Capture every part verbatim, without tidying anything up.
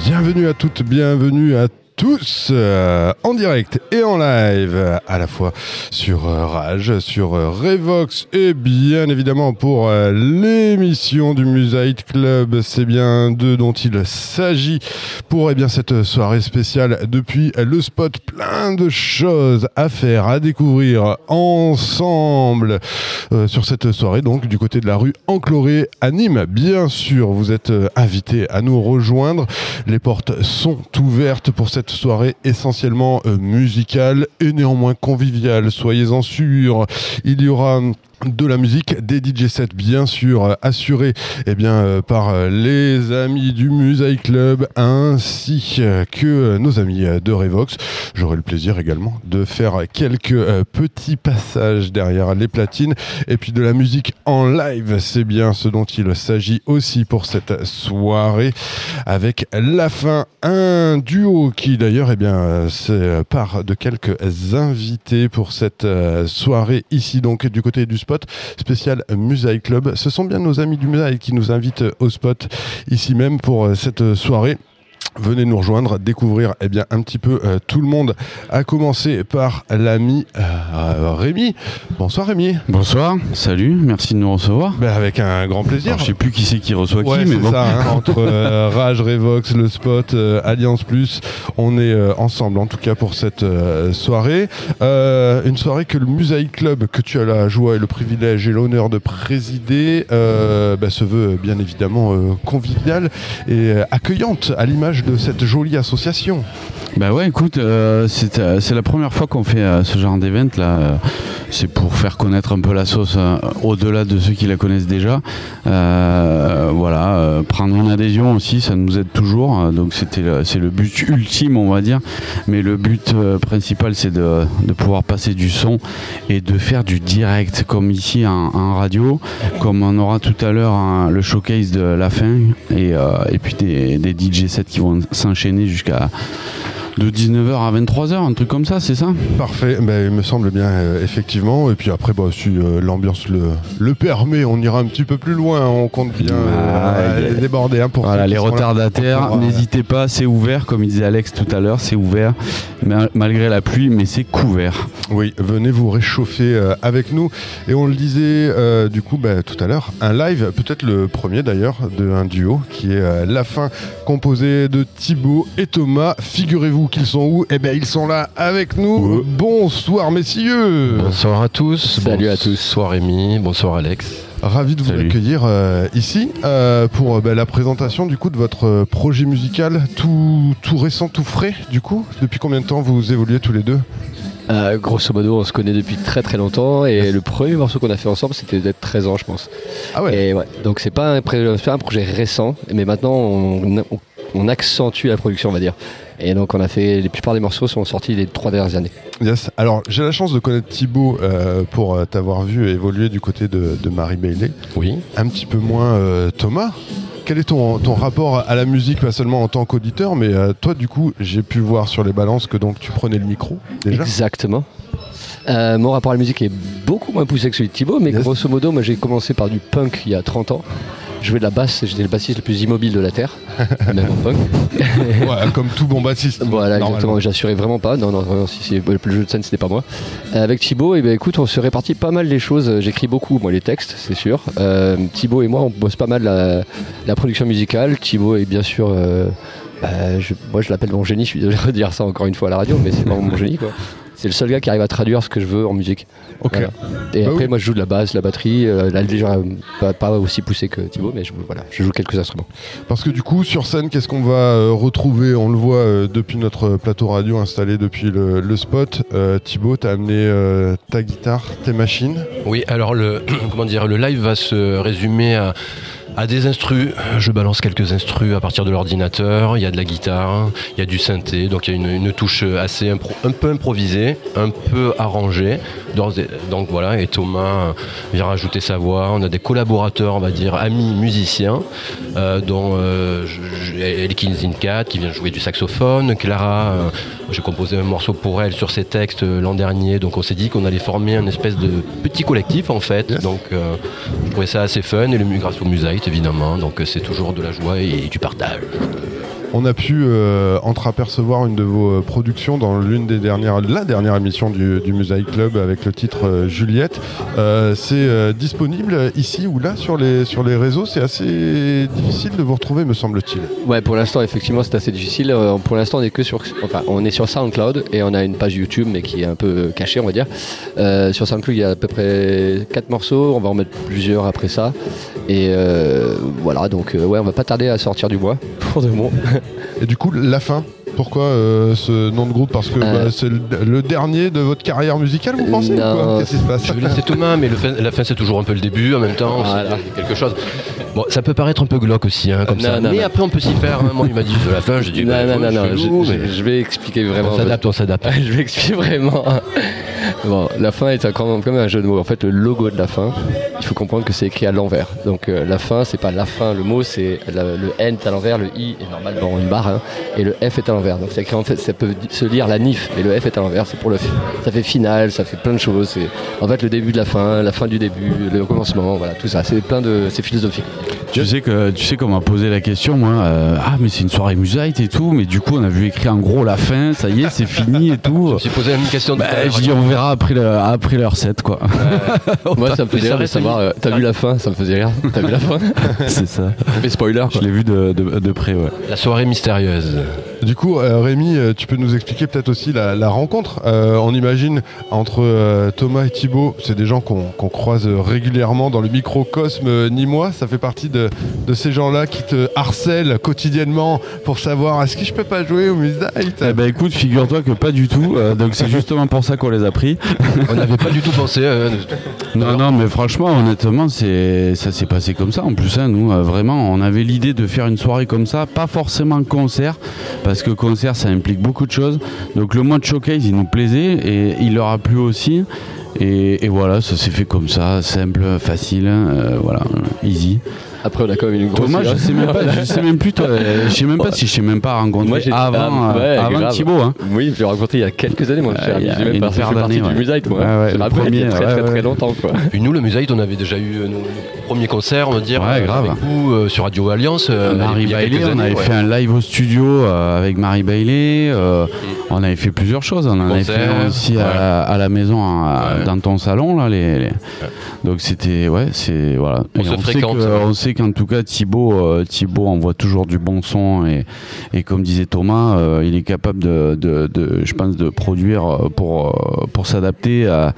Bienvenue à toutes, bienvenue à tous euh, en direct et en live à la fois sur euh, Rage, sur euh, Revox et bien évidemment pour euh, l'émission du Musaït Club. C'est bien d'eux dont il s'agit pour eh bien, cette soirée spéciale. Depuis le spot, plein de choses à faire, à découvrir ensemble euh, sur cette soirée, donc du côté de la rue Enclorée à Nîmes. Bien sûr, vous êtes euh, invités à nous rejoindre. Les portes sont ouvertes pour cette soirée essentiellement euh, musicale et néanmoins conviviale, soyez-en sûrs. Il y aura de la musique, des D J sets bien sûr assurés eh bien, euh, par les amis du Musaït Club ainsi que nos amis de Revox. J'aurai le plaisir également de faire quelques euh, petits passages derrière les platines et puis de la musique en live, c'est bien ce dont il s'agit aussi pour cette soirée avec La Fin, un duo qui d'ailleurs eh bien, c'est part de quelques invités pour cette euh, soirée ici donc du côté du spot spécial Musaït Club. Ce sont bien nos amis du Musaït qui nous invitent au spot ici même pour cette soirée. Venez nous rejoindre, découvrir eh bien, un petit peu euh, tout le monde, à commencer par l'ami euh, Rémi. Bonsoir Rémi. Bonsoir, salut, merci de nous recevoir. Ben, avec un grand plaisir. Alors, je sais plus qui c'est qui reçoit ouais, qui, mais c'est bon. ça, hein, entre euh, Rage, Revox, le spot, euh, Alliance Plus, on est euh, ensemble en tout cas pour cette euh, soirée. Euh, une soirée que le Musaït Club, que tu as la joie et le privilège et l'honneur de présider, euh, ben, se veut bien évidemment euh, conviviale et euh, accueillante à l'image de cette jolie association. Bah ouais, écoute, euh, c'est, euh, c'est la première fois qu'on fait euh, ce genre d'événement là. Euh, c'est pour faire connaître un peu la sauce euh, au-delà de ceux qui la connaissent déjà. Euh, voilà, euh, prendre une adhésion aussi, ça nous aide toujours. Euh, donc c'était le, c'est le but ultime, on va dire. Mais le but euh, principal, c'est de, de pouvoir passer du son et de faire du direct, comme ici en, en radio, comme on aura tout à l'heure hein, le showcase de La Fin et, euh, et puis des, des D J sets qui vont s'enchaîner jusqu'à de dix-neuf heures à vingt-trois heures, un truc comme ça, c'est ça ? Parfait, ben, il me semble bien, euh, effectivement. Et puis après, bah, si euh, l'ambiance le, le permet, on ira un petit peu plus loin. On compte bien ah, euh, yeah. déborder. Hein, pour voilà, les retardataires, là, n'hésitez pas, c'est ouvert, comme il disait Alex tout à l'heure, c'est ouvert, malgré la pluie, mais c'est couvert. Oui, venez vous réchauffer euh, avec nous. Et on le disait euh, du coup bah, tout à l'heure, un live, peut-être le premier d'ailleurs, d'un duo qui est euh, La Fin, composé de Thibaut et Thomas. Figurez-vous qu'ils sont où ? Eh bien, ils sont là avec nous. Ouais. Bonsoir, messieurs. Bonsoir à tous. Salut à tous. Bonsoir, Rémi. Bonsoir, Alex. Ravi de vous Salut. accueillir euh, ici euh, pour euh, bah, la présentation du coup de votre euh, projet musical tout, tout récent, tout frais du coup. Depuis combien de temps vous évoluez tous les deux ? Euh, grosso modo, on se connaît depuis très très longtemps et yes. Le premier morceau qu'on a fait ensemble, c'était d'être treize ans, je pense. Ah ouais. Et ouais, donc c'est pas un, c'est pas un projet récent, mais maintenant on, on, on accentue la production, on va dire. Et donc on a fait, la plupart des morceaux sont sortis les trois dernières années. Yes. Alors j'ai la chance de connaître Thibaut euh, pour euh, t'avoir vu évoluer du côté de, de Marie Bailey. Oui. Un petit peu moins euh, Thomas. Quel est ton, ton rapport à la musique, pas seulement en tant qu'auditeur, mais euh, toi du coup j'ai pu voir sur les balances que donc tu prenais le micro déjà. Exactement. Euh, mon rapport à la musique est beaucoup moins poussé que celui de Thibaut, mais yes. Grosso modo, moi j'ai commencé par du punk il y a trente ans. Je jouais de la basse, j'étais le bassiste le plus immobile de la Terre, même en punk. Ouais, comme tout bon bassiste. Voilà, exactement, j'assurais vraiment pas. Non, non, non, si c'est le jeu de scène, c'était pas moi. Euh, avec Thibaut, eh ben, écoute, on se répartit pas mal les choses. J'écris beaucoup, moi, les textes, c'est sûr. Euh, Thibaut et moi, on bosse pas mal la, la production musicale. Thibaut est bien sûr. Euh, bah, je, moi, je l'appelle mon génie, je suis désolé de dire ça encore une fois à la radio, mais c'est vraiment mon génie, quoi. C'est le seul gars qui arrive à traduire ce que je veux en musique. Ok. Voilà. Et bah après, oui. Moi, je joue de la basse, de la batterie. Euh, là, déjà, pas, pas aussi poussé que Thibaut, mais je, voilà, je joue quelques instruments. Parce que du coup, sur scène, qu'est-ce qu'on va euh, retrouver ? On le voit euh, depuis notre plateau radio installé depuis le, le spot. Euh, Thibaut, t'as amené euh, ta guitare, tes machines ? Oui, alors le, comment dire, le live va se résumer à... à des instrus, je balance quelques instrus à partir de l'ordinateur, il y a de la guitare, il y a du synthé, donc il y a une, une touche assez impro, un peu improvisée, un peu arrangée, donc, donc voilà, et Thomas vient rajouter sa voix, on a des collaborateurs, on va dire, amis musiciens, euh, dont euh, Elkin Zinkat qui vient jouer du saxophone, Clara, euh, j'ai composé un morceau pour elle sur ses textes euh, l'an dernier, donc on s'est dit qu'on allait former un espèce de petit collectif en fait, yes. Donc euh, je trouvais ça assez fun, et le, grâce au Musaït évidemment, donc c'est toujours de la joie et du partage. on a pu euh, entreapercevoir une de vos euh, productions dans l'une des dernières, la dernière émission du, du Musaï Club avec le titre euh, Juliette. Euh, c'est euh, disponible ici ou là sur les, sur les réseaux. C'est assez difficile de vous retrouver, me semble-t-il. Ouais, pour l'instant, effectivement, c'est assez difficile. Euh, pour l'instant, on est que sur, enfin, on est sur SoundCloud et on a une page YouTube, mais qui est un peu cachée, on va dire. Euh, sur SoundCloud, il y a à peu près quatre morceaux. On va en mettre plusieurs après ça. Et euh, voilà, donc euh, ouais, on va pas tarder à sortir du bois pour de bon. Et du coup, la fin. Pourquoi euh, ce nom de groupe? Parce que euh... bah, c'est le, le dernier de votre carrière musicale, vous pensez? Non, ou quoi? Qu'est-ce qui se passe? Je vais laisser Thomas, mais le fin, la fin c'est toujours un peu le début en même temps. Voilà. C'est quelque chose. Bon, ça peut paraître un peu glauque aussi, hein, comme non, ça. Non, mais non. Après, on peut s'y faire. Hein. Moi, il m'a dit de la fin. J'ai dit. Non, bah, non, non, non. Je, loup, je, mais... je vais expliquer vraiment. On s'adapte, on s'adapte. Je vais expliquer vraiment. Bon, la fin est quand même, quand même un jeu de mots. En fait, le logo de la fin, il faut comprendre que c'est écrit à l'envers. Donc, euh, la fin, c'est pas la fin. Le mot, c'est la, le N est à l'envers, le I est normalement une barre, hein, et le F est à l'envers. Donc, c'est écrit en fait. Ça peut se lire la N I F, mais le F est à l'envers, c'est pour le ça fait final, ça fait plein de choses, c'est en fait le début de la fin, la fin du début, le commencement, voilà, tout ça, c'est plein de c'est philosophique. Tu sais que tu sais qu'on m'a posé la question, moi, euh, ah mais c'est une soirée Musaï et tout, mais du coup on a vu écrire en gros la fin, ça y est, c'est fini et tout. Je me suis posé la même question. Bah, je dis on verra après le, après leur set quoi. Ouais. Moi ça me faisait rire de savoir, euh, t'as vu la fin, ça me faisait rire, t'as vu la fin. C'est ça. Mais spoiler quoi. Je l'ai vu de, de, de près, ouais. La soirée mystérieuse. Du coup, euh, Rémi, tu peux nous expliquer peut-être aussi la, la rencontre. Euh, on imagine entre euh, Thomas et Thibaut, c'est des gens qu'on qu'on croise régulièrement dans le microcosme nîmois. Ça fait partie de, de ces gens-là qui te harcèlent quotidiennement pour savoir est-ce que je peux pas jouer au Musaï. Eh ben écoute, figure-toi que pas du tout. Euh, donc c'est justement pour ça qu'on les a pris. On n'avait pas du tout pensé. Euh, non, alors. non, mais franchement, honnêtement, c'est ça s'est passé comme ça. En plus, hein, nous, euh, vraiment, on avait l'idée de faire une soirée comme ça, pas forcément concert. Parce que concert ça implique beaucoup de choses, donc le mode showcase il nous plaisait et il leur a plu aussi et, et voilà, ça s'est fait comme ça, simple, facile, euh, voilà, easy. Après on a quand même une grosse. Thomas, je sais même pas, je sais même plus toi, je sais même pas si je sais même pas rencontré moi, avant, ouais, avant Thibaut. Hein. Oui, je l'ai rencontré il y a quelques années, moi. Euh, il y a même une pas paire d'années. Du Musaï, moi. Ouais, ouais, je le rappelle, premier, il y a très ouais, très, très, ouais. très longtemps, quoi. Et nous, le Musaï, on avait déjà eu euh, nos, nos premiers concerts, on va dire, ouais, grave. avec vous euh, sur Radio Alliance. Euh, Marie Bailey, on avait ouais. fait un live au studio euh, avec Marie Bailey. Euh, mm. On avait fait plusieurs choses. On en avait fait un aussi ouais. à, à la maison, à, ouais. dans ton salon là. Les, les... Ouais. Donc c'était ouais, c'est voilà. On, se on, fréquente, sait que, on sait qu'en tout cas Thibaut, euh, Thibaut envoie toujours du bon son et, et comme disait Thomas, euh, il est capable de, de, de, je pense, de produire pour pour s'adapter à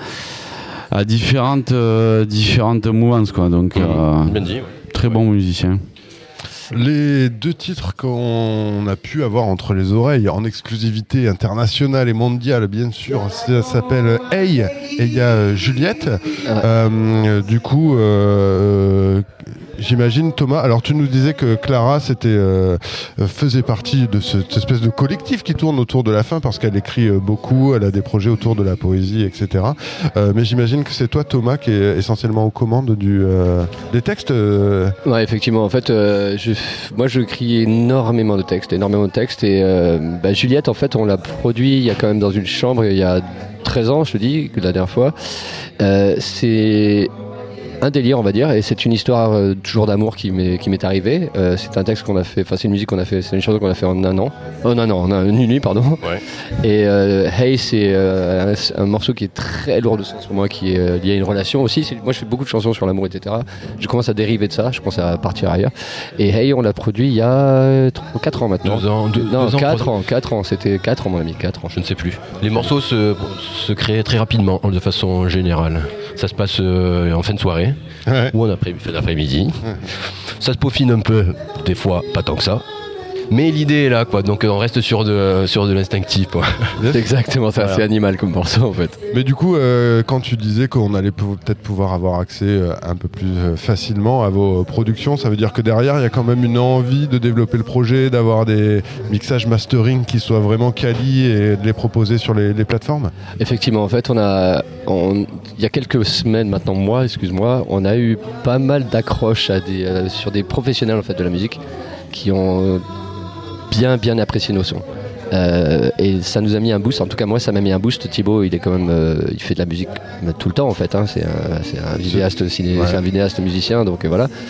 à différentes euh, différentes mouvances quoi. Donc euh, bien dit, ouais. Très bon musicien. Les deux titres qu'on a pu avoir entre les oreilles en exclusivité internationale et mondiale, bien sûr, ça s'appelle Hey et il y a Juliette. Ah ouais. euh, du coup, euh, j'imagine Thomas. Alors tu nous disais que Clara c'était euh, faisait partie de ce, cette espèce de collectif qui tourne autour de la fin parce qu'elle écrit beaucoup, elle a des projets autour de la poésie, et cetera. Euh, mais j'imagine que c'est toi Thomas qui est essentiellement aux commandes du, euh, des textes. Euh... Ouais, effectivement. En fait, euh, je, moi je écris énormément de textes, énormément de textes et euh, bah, Juliette en fait on l'a produit il y a quand même dans une chambre il y a treize ans, je te dis, la dernière fois. Euh, c'est un délire, on va dire, et c'est une histoire euh, toujours d'amour qui m'est, qui m'est arrivée. Euh, c'est un texte qu'on a fait, enfin c'est une musique qu'on a fait, c'est une chanson qu'on a fait en un an, oh, en un an, en un, une nuit, pardon. Ouais. Et euh, Hey, c'est euh, un, un morceau qui est très lourd de sens pour moi, qui est euh, lié à une relation aussi. C'est, moi, je fais beaucoup de chansons sur l'amour, et cetera. Je commence à dériver de ça, je commence à partir ailleurs. Et Hey, on l'a produit il y a quatre ans maintenant. Deux ans, deux, non, deux ans, quatre ans, quatre ans, c'était quatre ans, mon ami, quatre ans. Je ne sais plus. Les morceaux se, se créent très rapidement, de façon générale. Ça se passe euh, en fin de soirée, ouais. ou en après, fin d'après-midi. Ouais. Ça se peaufine un peu, des fois, pas tant que ça. Mais l'idée est là, quoi. Donc on reste sur de, sur de l'instinctif, quoi. C'est exactement ça, voilà. C'est animal comme morceau, en fait. Mais du coup, euh, quand tu disais qu'on allait pou- peut-être pouvoir avoir accès euh, un peu plus euh, facilement à vos euh, productions, ça veut dire que derrière, il y a quand même une envie de développer le projet, d'avoir des mixages mastering qui soient vraiment quali et de les proposer sur les, les plateformes. Effectivement, en fait, on a, on, il y a quelques semaines maintenant, mois, excuse-moi, on a eu pas mal d'accroches à des, euh, sur des professionnels en fait de la musique qui ont bien bien apprécié nos sons. Euh, et ça nous a mis un boost, en tout cas moi ça m'a mis un boost. Thibaut il est quand même euh, il fait de la musique tout le temps en fait, hein. c'est, un, c'est un vidéaste ciné, ouais. c'est un vidéaste musicien, donc euh, voilà.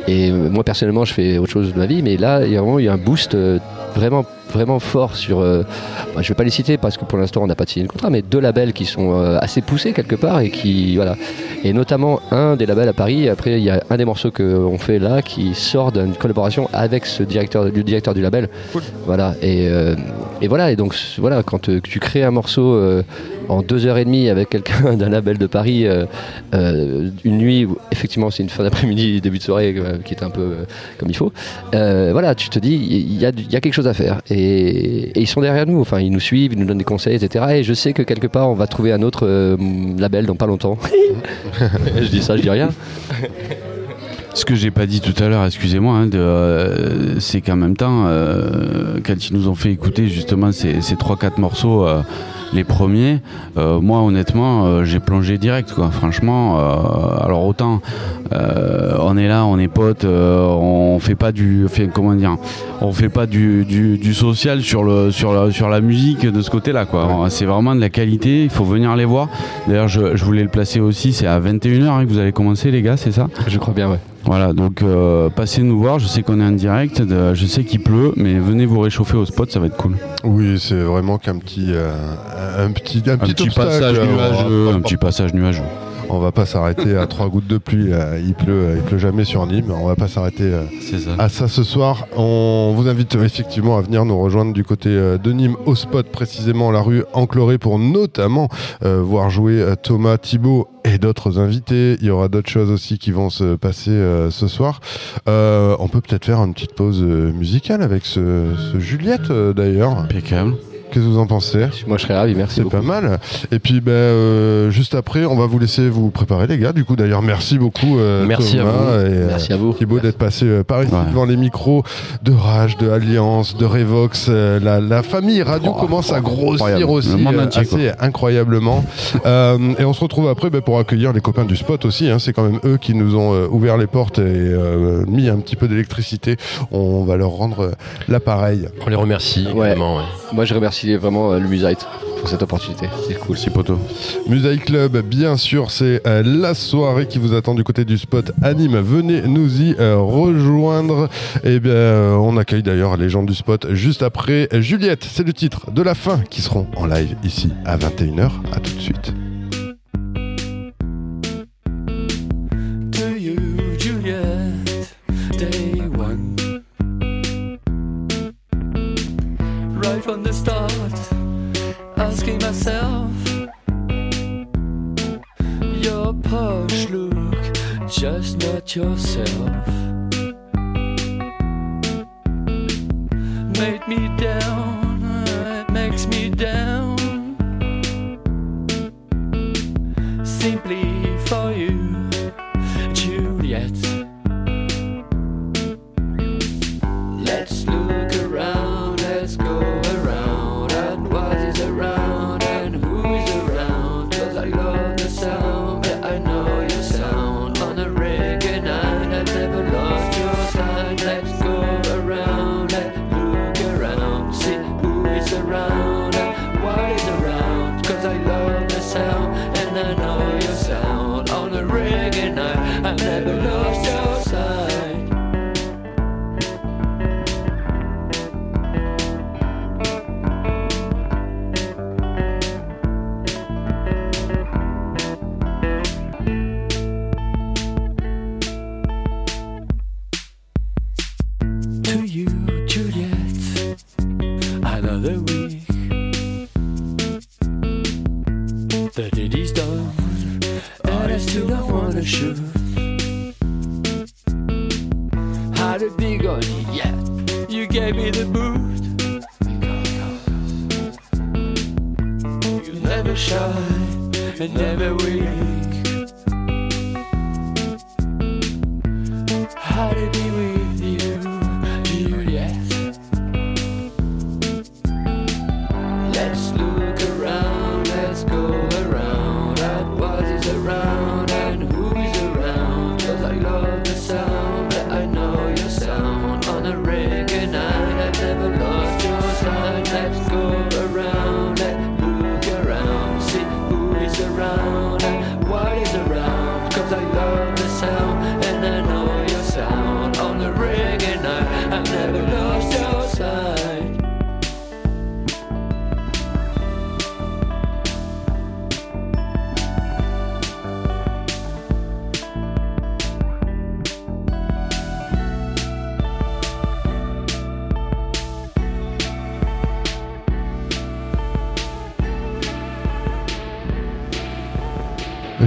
et moi personnellement je fais autre chose de ma vie, mais là il y a vraiment eu un boost euh, vraiment vraiment fort sur, euh, bah, je vais pas les citer parce que pour l'instant on n'a pas signé le contrat, mais deux labels qui sont euh, assez poussés quelque part et qui voilà, et notamment un des labels à Paris. Après il y a un des morceaux qu'on fait là qui sort d'une collaboration avec ce directeur, le directeur du label. Cool. Voilà, et, euh, et voilà, et donc voilà, quand euh, tu crées un morceau euh, en deux heures et demie avec quelqu'un d'un label de Paris, euh, euh, une nuit où effectivement c'est une fin d'après-midi, début de soirée euh, qui est un peu euh, comme il faut, euh, voilà, tu te dis il y, y a quelque chose à faire. Et Et, et ils sont derrière nous, enfin ils nous suivent, ils nous donnent des conseils, et cetera. Et je sais que quelque part on va trouver un autre euh, label dans pas longtemps. Je dis ça, je dis rien. Ce que j'ai pas dit tout à l'heure, excusez-moi, hein, de, euh, c'est qu'en même temps, euh, quand ils nous ont fait écouter justement ces, ces trois quatre morceaux, euh, les premiers, euh, moi honnêtement, euh, j'ai plongé direct, quoi. Franchement, euh, alors autant euh, on est là, on est potes, euh, on fait pas du, fait, comment dire, on fait pas du, du, du social sur le, sur la, sur la musique de ce côté-là, quoi. Ouais. C'est vraiment de la qualité. Il faut venir les voir. D'ailleurs, je, je voulais le placer aussi. C'est à vingt et une heures hein, que vous allez commencer, les gars, c'est ça ? Je crois bien, ouais. Voilà, donc euh, passez nous voir, je sais qu'on est en direct, de, je sais qu'il pleut, mais venez vous réchauffer au spot, ça va être cool. Oui, c'est vraiment qu'un petit, euh, un petit, un, un petit, petit obstacle, passage euh, nuageux, un petit passage nuageux. On va pas s'arrêter à trois gouttes de pluie, là. Il pleut, il pleut jamais sur Nîmes, on va pas s'arrêter euh, ça. à ça ce soir. On vous invite effectivement à venir nous rejoindre du côté euh, de Nîmes, au spot précisément la rue Enclorée, pour notamment euh, voir jouer euh, Thomas, Thibaut et d'autres invités. Il y aura d'autres choses aussi qui vont se passer euh, ce soir. Euh, on peut peut-être faire une petite pause euh, musicale avec ce, ce Juliette euh, d'ailleurs. Impeccable. Qu'est-ce que vous en pensez ? Moi je serais ravi, merci. C'est beaucoup. pas mal. Et puis ben, euh, juste après, on va vous laisser vous préparer les gars. Du coup d'ailleurs, merci beaucoup euh, merci Thomas à vous. et merci à vous. Thibaut merci. d'être passé euh, par ici ouais. devant les micros de Rage, de Alliance, de Revox. Euh, la, la famille radio oh, commence à grossir incroyable. Aussi euh, entier, assez quoi. Incroyablement. euh, et on se retrouve après ben, pour accueillir les copains du spot aussi. Hein. C'est quand même eux qui nous ont euh, ouvert les portes et euh, mis un petit peu d'électricité. On va leur rendre euh, l'appareil. On les remercie ouais. évidemment. Ouais. Moi je remercie vraiment euh, le Musite pour cette opportunité, c'est cool. C'est poteau. Music Club, bien sûr, c'est euh, la soirée qui vous attend du côté du spot à Nîmes. Venez nous y euh, rejoindre. Et bien, euh, on accueille d'ailleurs les gens du spot juste après. Juliette, c'est le titre de la fin qui seront en live ici à vingt et une heures. À tout de suite. To you, Juliet, day one. Right from the start, asking myself, your posh look, just not yourself. Made me down, it makes me down. Simply for you, Juliet. Let's look around, let's go around, and what is around, and who is around. Cause I love the sound, yeah, I know your sound. On a reggae night, I never lost your sight. Let's go around, let's look around, see who is around, and what is around. Cause I love the sound, and I know your sound. On a reggae night, I never lost your sight. To you, Juliet, another week. The deed is done, and I still don't wanna shoot. Had a big on it, yeah. You gave me the boot. You're never shy and never weak. How to be with you, Juliet. Let's look around, let's go around, and what is around, and who is around. Cause I love the sound, yeah, I know your sound. On a reggae night, I've never lost your sight. Let's go around, let's look around, see who is around, and what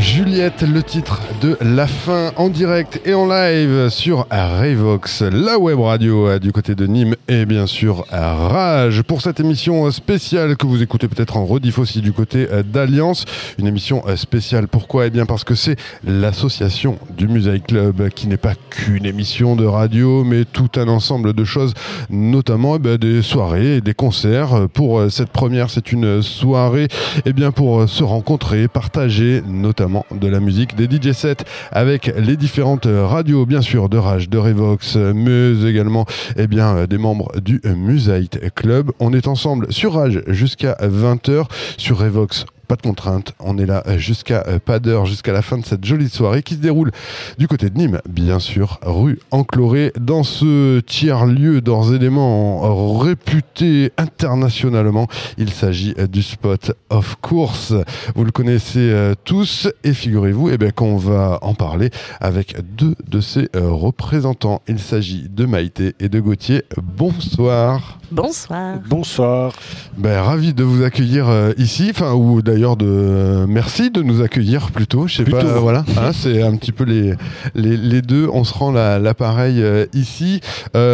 Juliette, le titre de La Fin, en direct et en live sur Revox, la web radio du côté de Nîmes et bien sûr Rage pour cette émission spéciale que vous écoutez peut-être en rediff aussi du côté d'Alliance. Une émission spéciale, pourquoi ? Eh bien parce que c'est l'association du Musaï Club qui n'est pas qu'une émission de radio mais tout un ensemble de choses, notamment eh bien, des soirées et des concerts. Pour cette première, c'est une soirée eh bien, pour se rencontrer, partager notamment de la musique, des D J sets avec les différentes radios, bien sûr, de Rage, de Revox, mais également eh bien, des membres du Musaï Club. On est ensemble sur Rage jusqu'à vingt heures, sur Revox. Pas de contrainte, on est là jusqu'à euh, pas d'heure, jusqu'à la fin de cette jolie soirée qui se déroule du côté de Nîmes, bien sûr, rue Encloré, dans ce tiers-lieu d'ores et dément réputé internationalement. Il s'agit euh, du Spot of Course. Vous le connaissez euh, tous et figurez-vous eh bien, qu'on va en parler avec deux de ses euh, représentants. Il s'agit de Maïté et de Gauthier. Bonsoir. Bonsoir. Bonsoir. Ben, ravi de vous accueillir euh, ici, enfin ou d'ailleurs de euh, merci de nous accueillir plutôt. Je sais Plutôt. pas, euh, voilà, hein, c'est un petit peu les les, les deux. On se rend la- l'appareil euh, ici.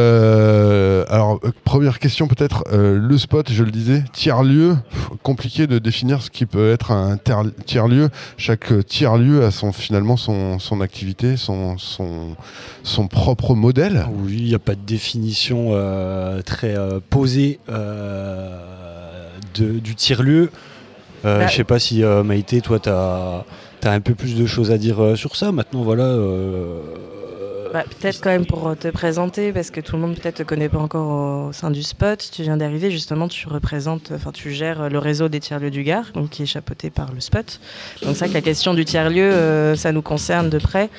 Euh, alors euh, première question peut-être, euh, le spot, je le disais, tiers lieu. Pff, compliqué de définir ce qui peut être un ter- tiers lieu. Chaque euh, tiers lieu a son finalement son son activité, son son son propre modèle. Oui, il n'y a pas de définition euh, très euh, posée euh, de- du tiers-lieu. Euh, Bah, je sais pas si euh, Maïté, toi, tu as un peu plus de choses à dire euh, sur ça. Maintenant, voilà. euh, Bah, peut-être quand même pour te présenter, parce que tout le monde peut-être te connaît pas encore au sein du Spot. Tu viens d'arriver, justement, tu représentes, enfin tu gères le réseau des tiers-lieux du Gard, donc qui est chapeauté par le Spot. Donc c'est vrai que la question du tiers-lieu, euh, ça nous concerne de près.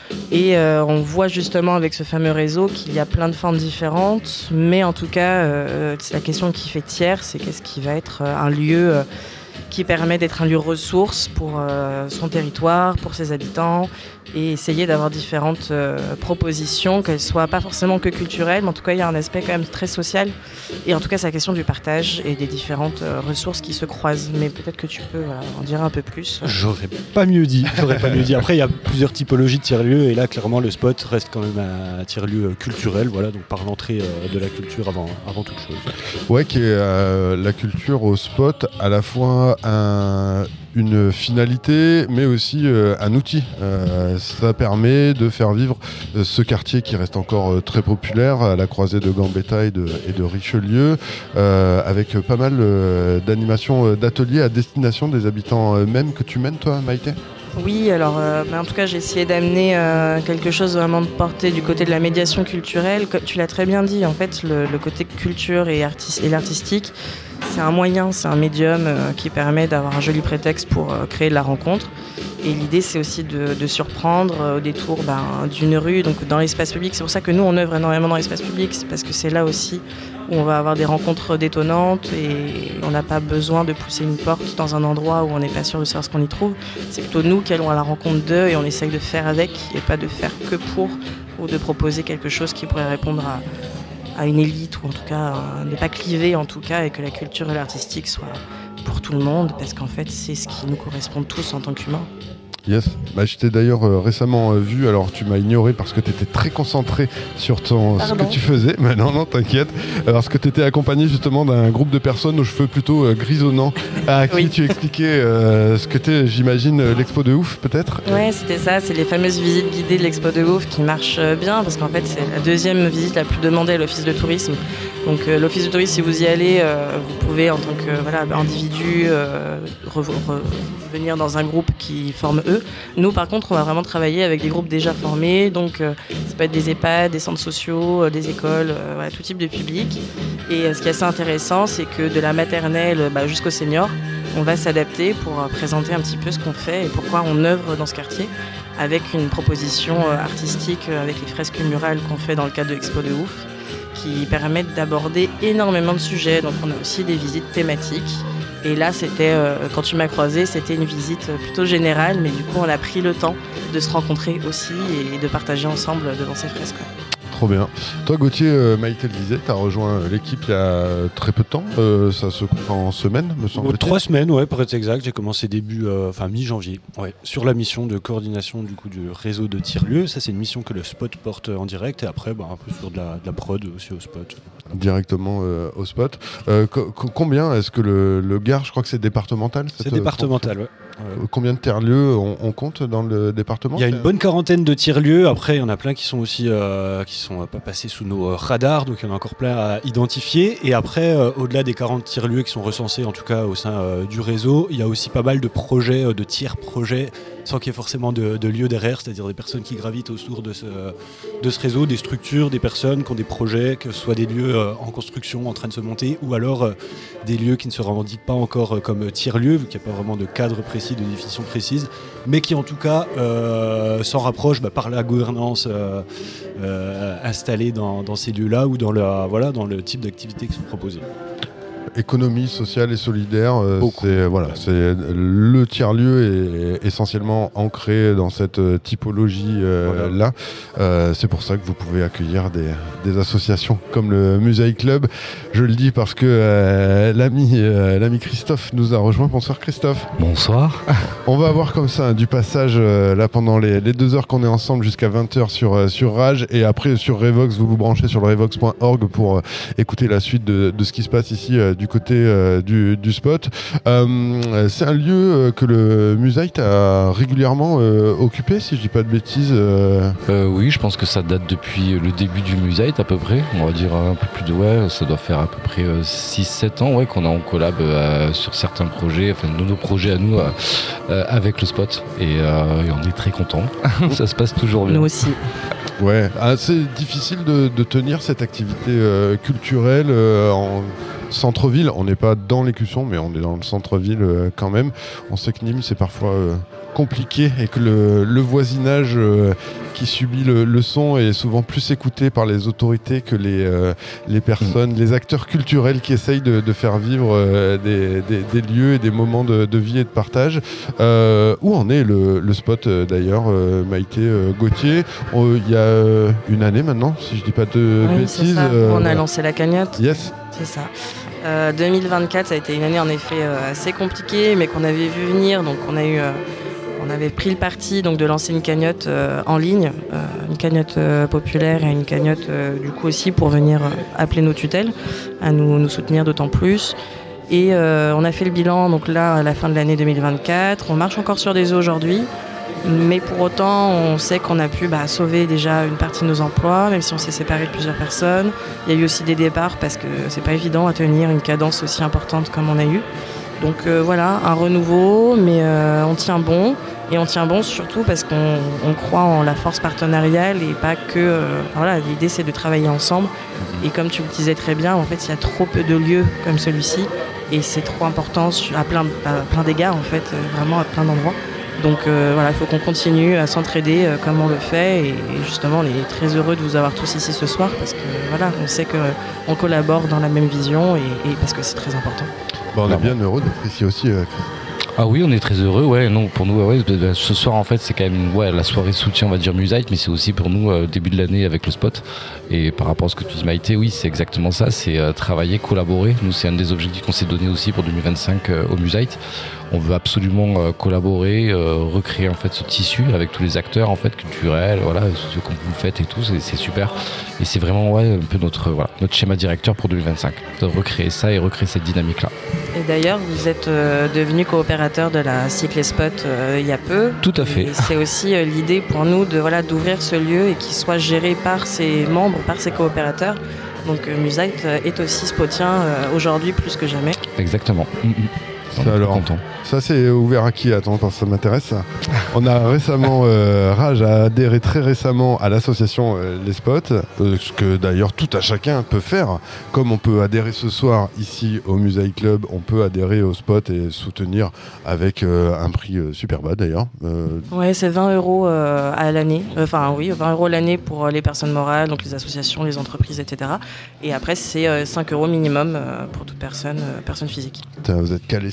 Et euh, on voit justement avec ce fameux réseau qu'il y a plein de formes différentes, mais en tout cas, euh, c'est la question qui fait tiers, c'est qu'est-ce qui va être euh, un lieu euh, qui permet d'être un lieu ressource pour euh, son territoire, pour ses habitants, et essayer d'avoir différentes euh, propositions, qu'elles soient pas forcément que culturelles, mais en tout cas il y a un aspect quand même très social, et en tout cas c'est la question du partage et des différentes euh, ressources qui se croisent, mais peut-être que tu peux voilà, en dire un peu plus. J'aurais pas mieux dit. J'aurais pas mieux dit. Après, il y a plusieurs typologies de tiers-lieux, et là, clairement, le Spot reste quand même un tiers-lieu euh, culturel, voilà, donc par l'entrée euh, de la culture avant, avant toute chose. Ouais, qui est euh, la culture au spot, à la fois un, une finalité, mais aussi euh, un outil. Euh, ça permet de faire vivre euh, ce quartier qui reste encore euh, très populaire, à la croisée de Gambetta et de, et de Richelieu, euh, avec pas mal euh, d'animations, euh, d'ateliers à destination des habitants euh, même que tu mènes, toi, Maïté ? Oui, alors euh, bah, en tout cas j'ai essayé d'amener euh, quelque chose vraiment de porté du côté de la médiation culturelle. Comme tu l'as très bien dit, en fait le, le côté culture et, artis- et l'artistique, c'est un moyen, c'est un médium euh, qui permet d'avoir un joli prétexte pour euh, créer de la rencontre. Et l'idée c'est aussi de, de surprendre euh, au détour ben, d'une rue, donc dans l'espace public. C'est pour ça que nous on œuvre énormément dans l'espace public, c'est parce que c'est là aussi où on va avoir des rencontres détonnantes et on n'a pas besoin de pousser une porte dans un endroit où on n'est pas sûr de savoir ce qu'on y trouve. C'est plutôt nous qui allons à la rencontre d'eux et on essaye de faire avec et pas de faire que pour ou de proposer quelque chose qui pourrait répondre à, à une élite ou en tout cas euh, ne pas cliver en tout cas et que la culture et l'artistique soient pour tout le monde parce qu'en fait c'est ce qui nous correspond tous en tant qu'humains. Yes, bah, je t'ai d'ailleurs euh, récemment euh, vu, alors tu m'as ignoré parce que tu étais très concentré sur ton, ce Pardon. que tu faisais, mais non, non, t'inquiète, Euh, parce que tu étais accompagné justement d'un groupe de personnes aux cheveux plutôt euh, grisonnants, à qui Oui. tu expliquais euh, ce que t'es, j'imagine, euh, l'expo de ouf peut-être. Ouais, c'était ça, c'est les fameuses visites guidées de l'Expo de Ouf qui marchent euh, bien parce qu'en fait c'est la deuxième visite la plus demandée à l'Office de tourisme. Donc euh, l'Office de tourisme, si vous y allez, euh, vous pouvez en tant que voilà, individu euh, re- re- venir dans un groupe qui forme eux. Nous par contre on va vraiment travailler avec des groupes déjà formés, donc euh, ça peut être des EHPAD, des centres sociaux, euh, des écoles, euh, voilà, tout type de public. Et euh, ce qui est assez intéressant c'est que de la maternelle bah, jusqu'au senior, on va s'adapter pour euh, présenter un petit peu ce qu'on fait et pourquoi on œuvre dans ce quartier avec une proposition euh, artistique euh, avec les fresques murales qu'on fait dans le cadre de l'Expo de Ouf qui permettent d'aborder énormément de sujets. Donc on a aussi des visites thématiques. Et là, c'était euh, quand tu m'as croisé, c'était une visite plutôt générale, mais du coup, on a pris le temps de se rencontrer aussi et de partager ensemble devant ces fresques. Trop bien. Toi, Gauthier, euh, Maïté le disait, tu as rejoint l'équipe il y a très peu de temps. Euh, ça se compte en semaines, me semble-t-il. Trois semaines, ouais, pour être exact. J'ai commencé début, euh, enfin mi-janvier, ouais, sur la mission de coordination du coup du réseau de tiers-lieux. Ça, c'est une mission que le Spot porte en direct, et après, bah, un peu sur de la, de la prod aussi au Spot. Directement euh, au Spot. Euh, co- co- combien est-ce que le, le Gard, je crois que c'est départemental cette, C'est départemental, ouais. euh, Combien de tiers-lieux on, on compte dans le département? Il y a une bonne quarantaine de tiers-lieux. Après, il y en a plein qui sont aussi euh, qui sont euh, pas passés sous nos euh, radars, donc il y en a encore plein à identifier. Et après, euh, au-delà des quarante tiers-lieux qui sont recensés, en tout cas au sein euh, du réseau, il y a aussi pas mal de projets, euh, de tiers-projets, sans qu'il y ait forcément de, de lieu derrière, c'est-à-dire des personnes qui gravitent autour de ce, de ce réseau, des structures, des personnes qui ont des projets, que ce soit des lieux euh, en construction, en train de se monter, ou alors euh, des lieux qui ne se revendiquent pas encore euh, comme tiers-lieux, vu qu'il n'y a pas vraiment de cadre précis, de définition précise, mais qui en tout cas euh, s'en rapprochent bah, par la gouvernance euh, euh, installée dans, dans ces lieux-là, ou dans, la, voilà, dans le type d'activités qui sont proposées. Économie sociale et solidaire, euh, c'est voilà, c'est le tiers-lieu est essentiellement ancré dans cette euh, typologie euh, Voilà. là. Euh, c'est pour ça que vous pouvez accueillir des, des associations comme le Musée Club. Je le dis parce que euh, l'ami euh, l'ami Christophe nous a rejoint. Bonsoir Christophe. Bonsoir. On va avoir comme ça du passage euh, là pendant les, les deux heures qu'on est ensemble jusqu'à vingt heures sur, euh, sur Rage, et après sur Revox, vous vous branchez sur le revox point org pour euh, écouter la suite de, de ce qui se passe ici euh, du côté euh, du, du Spot. Euh, c'est un lieu euh, que le Museit a régulièrement euh, occupé, si je dis pas de bêtises. Euh... Euh, oui, je pense que ça date depuis le début du Museit à peu près. On va dire un peu plus de ouais, ça doit faire à peu près euh, six sept ans ouais, qu'on est en collab euh, sur certains projets, enfin nos, nos projets à nous euh, euh, avec le Spot. Et, euh, et on est très contents. Ça se passe toujours bien. Nous aussi. Ouais, ah, c'est difficile de, de tenir cette activité euh, culturelle euh, en centre-ville. On n'est pas dans l'écusson, mais on est dans le centre-ville euh, quand même. On sait que Nîmes, c'est parfois euh, compliqué, et que le, le voisinage euh, qui subit le, le son est souvent plus écouté par les autorités que les, euh, les personnes, les acteurs culturels qui essayent de, de faire vivre euh, des, des, des lieux et des moments de, de vie et de partage. Euh, où en est le, le Spot euh, d'ailleurs, euh, Maïté euh, Gauthier? Il y a euh, une année maintenant, si je dis pas de Oui, bêtises. c'est ça. euh, On a voilà. lancé la cagnotte. Yes. C'est ça. Euh, deux mille vingt-quatre, ça a été une année en effet euh, assez compliquée, mais qu'on avait vu venir. Donc on a eu, euh, on avait pris le parti donc de lancer une cagnotte euh, en ligne, euh, une cagnotte euh, populaire et une cagnotte euh, du coup aussi pour venir euh, appeler nos tutelles à nous, nous soutenir d'autant plus. Et euh, on a fait le bilan donc là à la fin de l'année deux mille vingt-quatre. On marche encore sur des œufs aujourd'hui. Mais pour autant, on sait qu'on a pu bah, sauver déjà une partie de nos emplois, même si on s'est séparé de plusieurs personnes. Il y a eu aussi des départs parce que c'est pas évident à tenir une cadence aussi importante comme on a eu. Donc euh, voilà, un renouveau, mais euh, on tient bon. Et on tient bon surtout parce qu'on on croit en la force partenariale et pas que... Euh, voilà, l'idée c'est de travailler ensemble. Et comme tu le disais très bien, en fait, il y a trop peu de lieux comme celui-ci. Et c'est trop important à plein, à plein d'égards, en fait, vraiment à plein d'endroits. Donc euh, voilà, il faut qu'on continue à s'entraider euh, comme on le fait, et, et justement on est très heureux de vous avoir tous ici ce soir parce que voilà, on sait qu'on collabore dans la même vision, et, et parce que c'est très important. Bon, on est bien heureux d'être ici aussi. Euh, Ah oui, on est très heureux, ouais, non, pour nous, ouais, ce soir en fait c'est quand même ouais, la soirée soutien, on va dire Museit, mais c'est aussi pour nous euh, début de l'année avec le Spot. Et par rapport à ce que tu dis Maïté, oui, c'est exactement ça, c'est euh, travailler, collaborer. Nous, c'est un des objectifs qu'on s'est donné aussi pour deux mille vingt-cinq euh, au Museit. On veut absolument euh, collaborer, euh, recréer en fait ce tissu avec tous les acteurs en fait culturels, voilà, sociaux comme vous le faites et tout, c'est, c'est super. Et c'est vraiment ouais, un peu notre voilà, notre schéma directeur pour deux mille vingt-cinq, de recréer ça et recréer cette dynamique là. Et d'ailleurs, vous êtes euh, devenu coopérateur de la Cycle Spot euh, il y a peu. Tout à fait. Et c'est aussi euh, l'idée pour nous de voilà d'ouvrir ce lieu et qu'il soit géré par ses membres, par ses coopérateurs. Donc euh, Museit euh, est aussi spotien euh, aujourd'hui plus que jamais. Exactement. Mm-hmm. Ça, alors, ça c'est ouvert à qui? Attends, attends, ça m'intéresse ça. On a récemment, euh, Rage a adhéré très récemment à l'association euh, Les Spots, euh, ce que d'ailleurs tout à chacun peut faire. Comme on peut adhérer ce soir ici au Musei Club, on peut adhérer au Spot et soutenir avec euh, un prix euh, super bas d'ailleurs. Euh... Ouais, c'est vingt euros euh, à l'année. Enfin oui, vingt euros l'année pour les personnes morales, donc les associations, les entreprises, et cetera. Et après c'est euh, cinq euros minimum euh, pour toute personne, euh, personne physique. Putain, vous êtes calé sur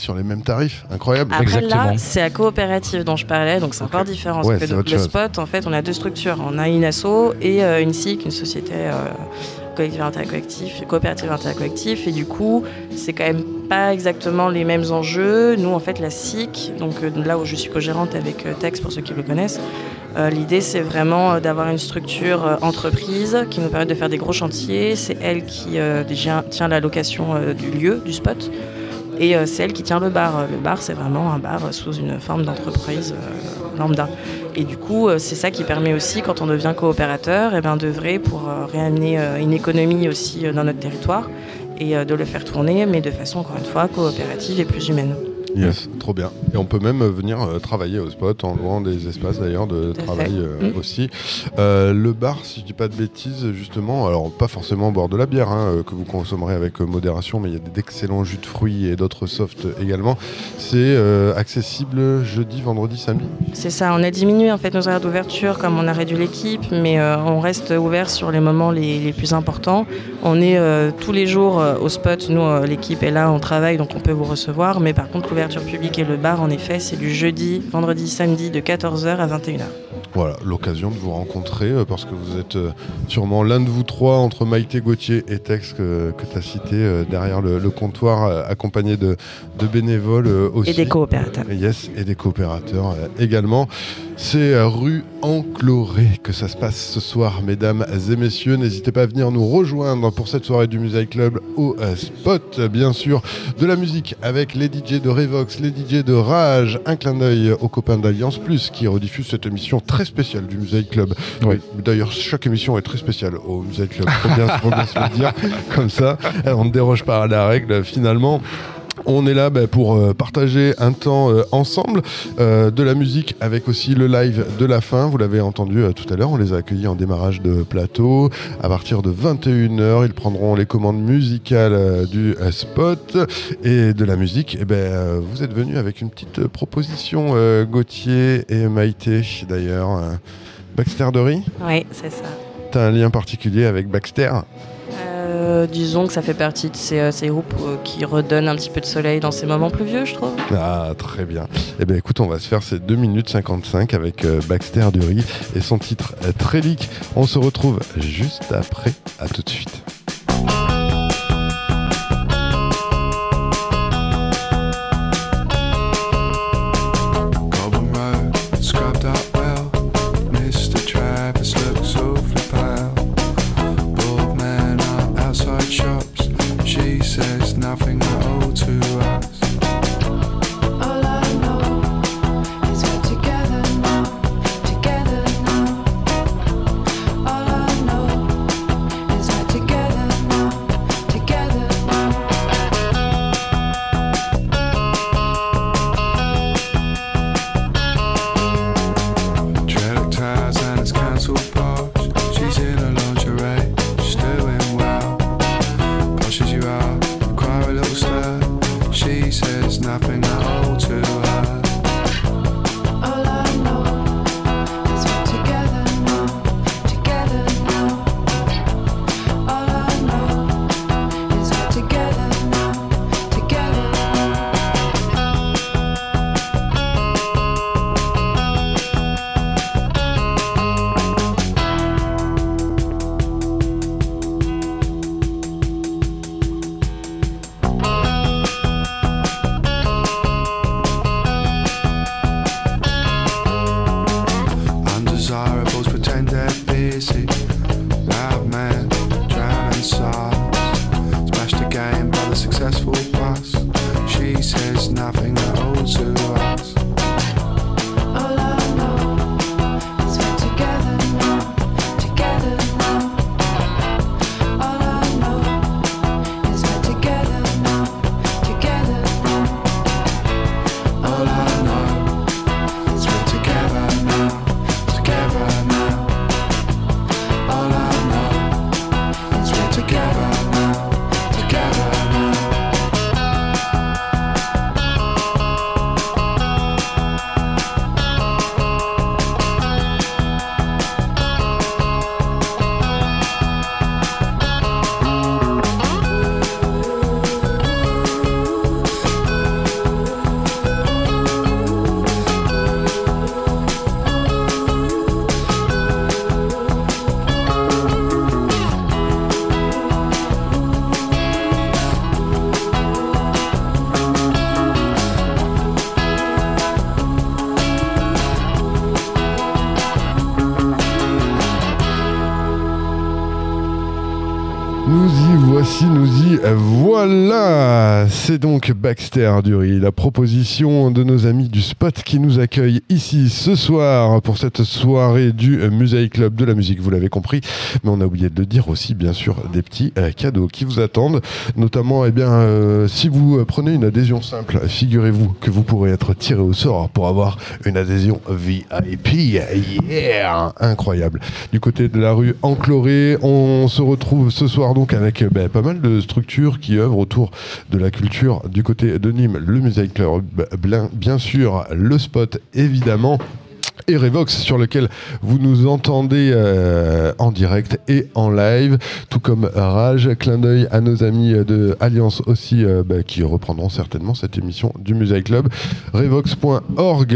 sur les mêmes tarifs. Incroyable. Après Exactement. là, c'est la coopérative dont je parlais, donc c'est Ok. encore différent. Ouais, Parce que c'est le, autre le chose. spot, en fait, on a deux structures. On a une asso et euh, une S I C, une société euh, collective intérêt collectif, coopérative intérêt collectif. Et du coup, c'est quand même pas exactement les mêmes enjeux. Nous, en fait, la S I C, donc euh, là où je suis co-gérante avec euh, Tex, pour ceux qui le connaissent, euh, l'idée, c'est vraiment euh, d'avoir une structure euh, entreprise qui nous permet de faire des gros chantiers. C'est elle qui euh, déjà tient la location euh, du lieu, du spot. Et euh, c'est elle qui tient le bar. Le bar, c'est vraiment un bar sous une forme d'entreprise euh, lambda. Et du coup, euh, c'est ça qui permet aussi, quand on devient coopérateur, eh ben, d'œuvrer pour euh, réamener euh, une économie aussi euh, dans notre territoire et euh, de le faire tourner, mais de façon, encore une fois, coopérative et plus humaine. Yes, trop bien. Et on peut même euh, venir euh, travailler au spot en louant des espaces d'ailleurs de Tout à travail fait. euh, Mm. aussi. Euh, le bar, si je dis pas de bêtises, justement, alors pas forcément boire de la bière hein, euh, que vous consommerez avec euh, modération, mais il y a d'excellents jus de fruits et d'autres softs également. C'est euh, accessible jeudi, vendredi, samedi. C'est ça, on a diminué en fait nos horaires d'ouverture comme on a réduit l'équipe, mais euh, on reste ouvert sur les moments les, les plus importants. On est euh, tous les jours euh, au spot, nous euh, l'équipe est là, on travaille donc on peut vous recevoir, mais par contre l'ouverture publique et le bar en effet c'est du jeudi, vendredi, samedi de quatorze heures à vingt et une heures. Voilà, l'occasion de vous rencontrer euh, parce que vous êtes euh, sûrement l'un de vous trois entre Maïté, Gauthier et Tex que, que tu as cité euh, derrière le, le comptoir euh, accompagné de, de bénévoles euh, aussi. Et des coopérateurs. Et Yes, et des coopérateurs euh, également. C'est euh, rue Enclorée que ça se passe ce soir, mesdames et messieurs. N'hésitez pas à venir nous rejoindre pour cette soirée du Music Club au euh, spot. Bien sûr, de la musique avec les D J de Revox, les D J de Rage. Un clin d'œil aux copains d'Alliance Plus qui rediffusent cette émission très spéciale du Music Club. Oui. D'ailleurs, chaque émission est très spéciale au Music Club. Faut bien, faut bien se le dire comme ça. On ne déroge pas à la règle finalement. On est là bah, pour euh, partager un temps euh, ensemble, euh, de la musique avec aussi le live de la fin. Vous l'avez entendu euh, tout à l'heure, on les a accueillis en démarrage de plateau. À partir de vingt et une heures, ils prendront les commandes musicales euh, du euh, spot. Et de la musique, eh ben, euh, vous êtes venus avec une petite euh, proposition, euh, Gauthier et Maïté d'ailleurs. Euh, Baxter de Riz, Oui, c'est ça. t'as un lien particulier avec Baxter? Euh, disons que ça fait partie de ces, euh, ces groupes euh, qui redonnent un petit peu de soleil dans ces moments pluvieux, je trouve. Ah, très bien. Eh bien, écoute, on va se faire ces deux minutes cinquante-cinq avec euh, Baxter Dury et son titre euh, Trélic. On se retrouve juste après. À tout de suite. Cobham Road, scrubbed up well. Mister Travis looks awfully pale. Bored men are outside shops. She says nothing at all to us. All I know is we're together now, together now. All I know is we're together now, together now. Trellick tires and it's cancelled posh. She's in a lingerie, she's doing well. Posh as you are, require a little slur. She says nothing at all to her. All I know is we're together now, together now. All I know is we're together now, together now. Undesirables pretend they're busy. Loud men drown in silence. Smashed again by the successful bus. She says nothing at all to us. All I know is we're together now, together now. All I know is we're together now, together now. All I know is we're together now, together now. All I know is we're together now, together now. si nous y voilà. C'est donc Baxter Dury, la proposition de nos amis du Spot qui nous accueillent ici ce soir pour cette soirée du Musaï Club de la musique, vous l'avez compris. Mais on a oublié de le dire aussi, bien sûr, des petits euh, cadeaux qui vous attendent. Notamment, eh bien, euh, si vous prenez une adhésion simple, figurez-vous que vous pourrez être tiré au sort pour avoir une adhésion V I P. Yeah, incroyable. Du côté de la rue Encloré, on se retrouve ce soir donc avec ben, pas mal de structures qui œuvrent autour de la culture. Du côté de Nîmes, le Musaï Club, bien, bien sûr, le Spot, évidemment, et Revox, sur lequel vous nous entendez euh, en direct et en live, tout comme Rage. Clin d'œil à nos amis de Alliance aussi, euh, bah, qui reprendront certainement cette émission du Musaï Club. Revox point org,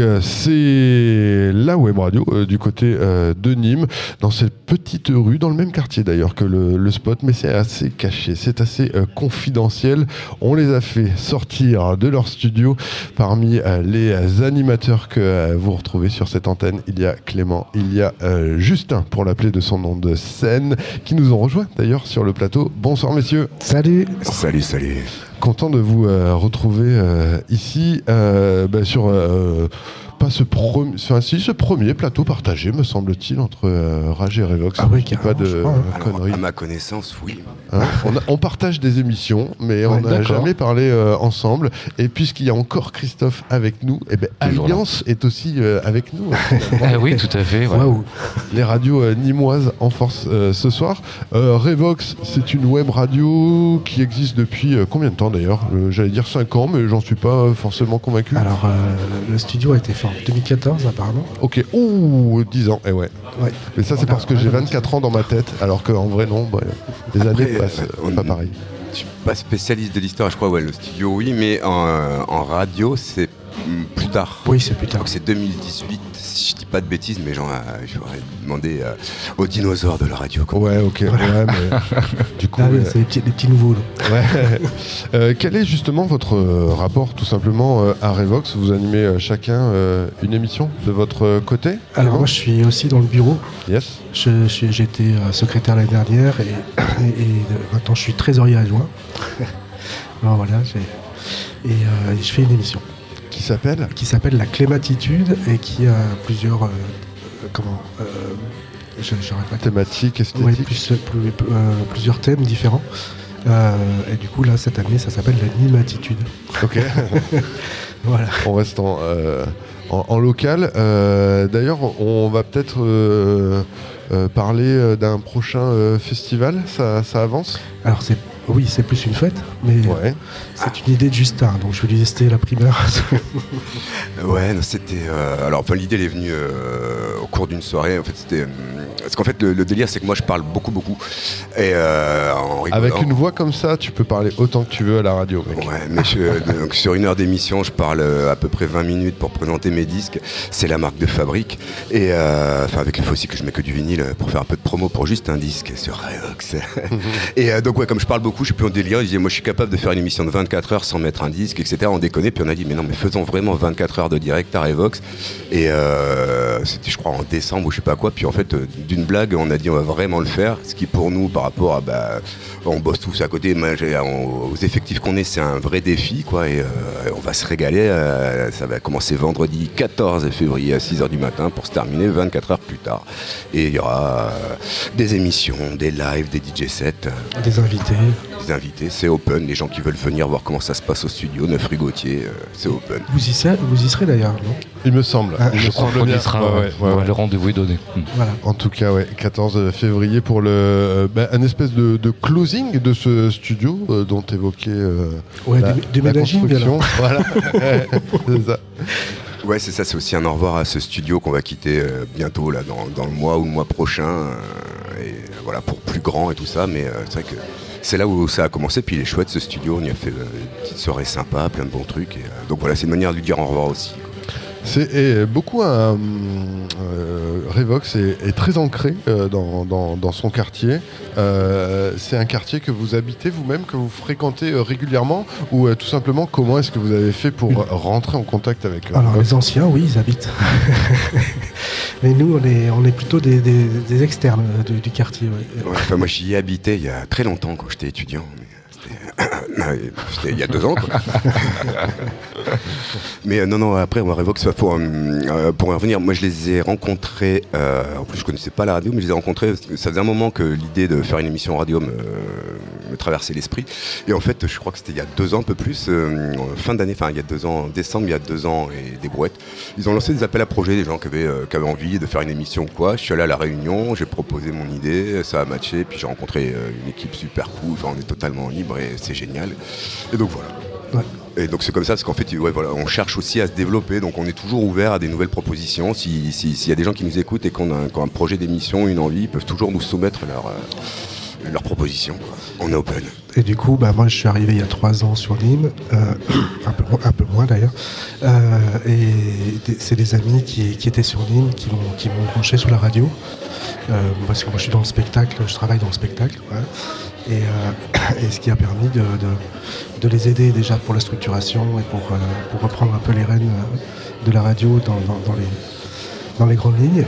c'est la web radio euh, du côté euh, de Nîmes, dans cette petite rue, dans le même quartier d'ailleurs que le, le Spot, mais c'est assez caché, c'est assez euh, confidentiel. On les a fait sortir de leur studio. Parmi euh, les animateurs que euh, vous retrouvez sur cette antenne, il y a Clément, il y a euh, Justin, pour l'appeler de son nom de scène, qui nous ont rejoints d'ailleurs sur le plateau. Bonsoir messieurs. Salut. Salut, salut. Content de vous euh, retrouver euh, ici euh, bah, sur euh, pas ce premier, enfin si ce premier plateau partagé, me semble-t-il, entre euh, Rage et Revox. Ah oui, pas de Alors, conneries. à ma connaissance, oui. Hein, on, a, on partage des émissions, mais Ouais, on n'a d'accord. jamais parlé euh, ensemble. Et puisqu'il y a encore Christophe avec nous, eh ben, Toujours Alliance est aussi euh, avec nous. Ah oui, tout à fait. ouais. Waouh. Les radios euh, nîmoises en force euh, ce soir. Euh, Revox, c'est une web radio qui existe depuis euh, combien de temps d'ailleurs Euh, J'allais dire cinq ans, mais j'en suis pas euh, forcément convaincu. Alors, euh, le studio a été fait en deux mille quatorze apparemment. Ok, ouh, dix ans, et ouais. Ouais. Mais ça, c'est On a- parce que on a j'ai pas vingt-quatre ans dans ma tête, alors qu'en vrai, non, bah, les années Après, passent euh, euh, on- pas pareil. Je suis pas spécialiste de l'histoire, je crois, ouais, le studio, oui, mais en, euh, en radio, c'est mm, plus tard. Oui, c'est plus Je tard. crois que c'est deux mille dix-huit, si je dis pas de bêtises, mais genre, euh, j'aurais demandé euh, aux dinosaures de la radio. quoi. Ouais, ok, ouais, mais du coup. Ah oui, euh, c'est les petits, les petits nouveaux. Là. Ouais. Euh, quel est justement votre euh, rapport tout simplement euh, à Revox? Vous animez euh, chacun euh, une émission de votre euh, côté? Alors, Clément moi, je suis aussi dans le bureau. Yes. Je, je suis- J'étais euh, secrétaire l'année dernière et, et, et, euh, maintenant, je suis trésorier adjoint. Alors, voilà, j'ai- et euh, je fais une émission Qui s'appelle? qui s'appelle La Clématitude et qui a plusieurs. euh, euh, comment euh, je, je répète. Thématique, esthétique. Ouais, plus, plus- euh, plusieurs thèmes différents. Euh, et du coup, là, cette année, ça s'appelle la Nimatitude. Ok. Voilà. On reste en, euh, en, en local. Euh, D'ailleurs, on va peut-être euh, euh, parler euh, d'un prochain euh, festival. Ça, ça avance? Alors, c'est, oui, c'est plus une fête, mais Ouais. c'est une idée de Justin, donc je vais lui laisser la primeur. Ouais, non, c'était. euh, alors, enfin, l'idée elle est venue euh, au cours d'une soirée. En fait, c'était. euh, parce qu'en fait, le, le délire, c'est que moi, je parle beaucoup, beaucoup. Et euh, en rigolant. Avec une voix comme ça, tu peux parler autant que tu veux à la radio, mec. Ouais, mais je- donc, sur une heure d'émission, je parle euh, à peu près vingt minutes pour présenter mes disques. C'est la marque de fabrique. Et euh, enfin, avec il faut aussi que je mets que du vinyle euh, pour faire un peu de promo pour juste un disque sur Revox. Et euh, donc, ouais, comme je parle beaucoup, je suis plus en délire. Je disais, moi, je suis capable de faire une émission de vingt-quatre heures sans mettre un disque, et cetera. On déconnait. Puis on a dit, mais non, mais faisons vraiment vingt-quatre heures de direct à Revox. Et euh, c'était, je crois, en décembre ou je sais pas quoi. Puis en fait, euh, d'une blague, on a dit, on va vraiment le faire. Ce qui, pour nous, par rapport à. Bah, on bosse tous à côté. Moi, j'ai- on- aux effectifs qu'on est, c'est un vrai défi, quoi. Et euh, on va se régaler. euh, ça va commencer vendredi quatorze février à six heures du matin pour se terminer vingt-quatre heures plus tard. Et il y aura euh, des émissions, des lives, des D J sets, euh, Des invités. des invités. C'est open. Les gens qui veulent venir voir comment ça se passe au studio, neuf rue Gauthier, euh, c'est open. Vous y serez, vous y serez d'ailleurs, non? Il me semble. Ah, Il me Je semble crois qu'on bien. y sera. Ouais, ouais. ouais, ouais, Ouais, ouais. Le rendez-vous est donné. Hmm. Voilà. En tout cas, ouais, quatorze février pour le, euh, bah, un espèce de, de closing de ce studio euh, dont évoquait euh, Ouais, la, du, du la ménaging, construction. alors. Voilà, c'est ça. Ouais, c'est ça, c'est aussi un au revoir à ce studio qu'on va quitter euh, bientôt, là, dans, dans le mois ou le mois prochain. euh, et euh, voilà, pour plus grand et tout ça, mais euh, c'est vrai que c'est là où ça a commencé. Puis il est chouette ce studio, on y a fait euh, une petite soirée sympa, plein de bons trucs. Et, euh, donc voilà, c'est une manière de lui dire au revoir aussi, quoi. C'est et beaucoup un, euh, Revox est, est très ancré euh, dans, dans, dans son quartier. Euh, c'est un quartier que vous habitez vous-même, que vous fréquentez euh, régulièrement, ou euh, tout simplement comment est-ce que vous avez fait pour euh, rentrer en contact avec euh, Alors Revox? les anciens, oui, ils habitent. Mais nous, on est, on est plutôt des, des- des externes euh, du, du quartier. ouais. Ouais, enfin, moi j'y ai habité il y a très longtemps quand j'étais étudiant. Mais C'était c'était il y a deux ans, quoi. Mais euh, non, non, après, moi, Revox, pour, euh, pour en revenir, moi, je les ai rencontrés, euh, en plus, je connaissais pas la radio, mais je les ai rencontrés, parce que ça faisait un moment que l'idée de faire une émission radio me, me traversait l'esprit. Et en fait, je crois que c'était il y a deux ans, un peu plus, euh, fin d'année, enfin, il y a deux ans, en décembre, il y a deux ans, et des brouettes. Ils ont lancé des appels à projets, des gens qui avaient, euh, qui avaient envie de faire une émission ou quoi. Je suis allé à la réunion, j'ai proposé mon idée, ça a matché, puis j'ai rencontré euh, une équipe super cool, enfin, on est totalement libre et c'est génial. Et donc voilà. Ouais. Et donc c'est comme ça, parce qu'en fait, ouais, voilà, on cherche aussi à se développer, donc on est toujours ouvert à des nouvelles propositions. S'il si, si y a des gens qui nous écoutent et qui ont un, qui ont un projet d'émission, une envie, ils peuvent toujours nous soumettre leurs euh, leurs propositions, quoi. On est open. Et du coup, bah, moi je suis arrivé il y a trois ans sur Nîmes, euh, un, peu, mo- un peu moins d'ailleurs, euh, et des- c'est des amis qui, qui étaient sur Nîmes qui m'ont, qui m'ont branché sur la radio, euh, parce que moi je suis dans le spectacle, je travaille dans le spectacle, ouais. et, euh, et ce qui a permis de, de, de les aider déjà pour la structuration et pour, euh, pour reprendre un peu les rênes euh, de la radio dans, dans, dans, les, dans les grandes lignes.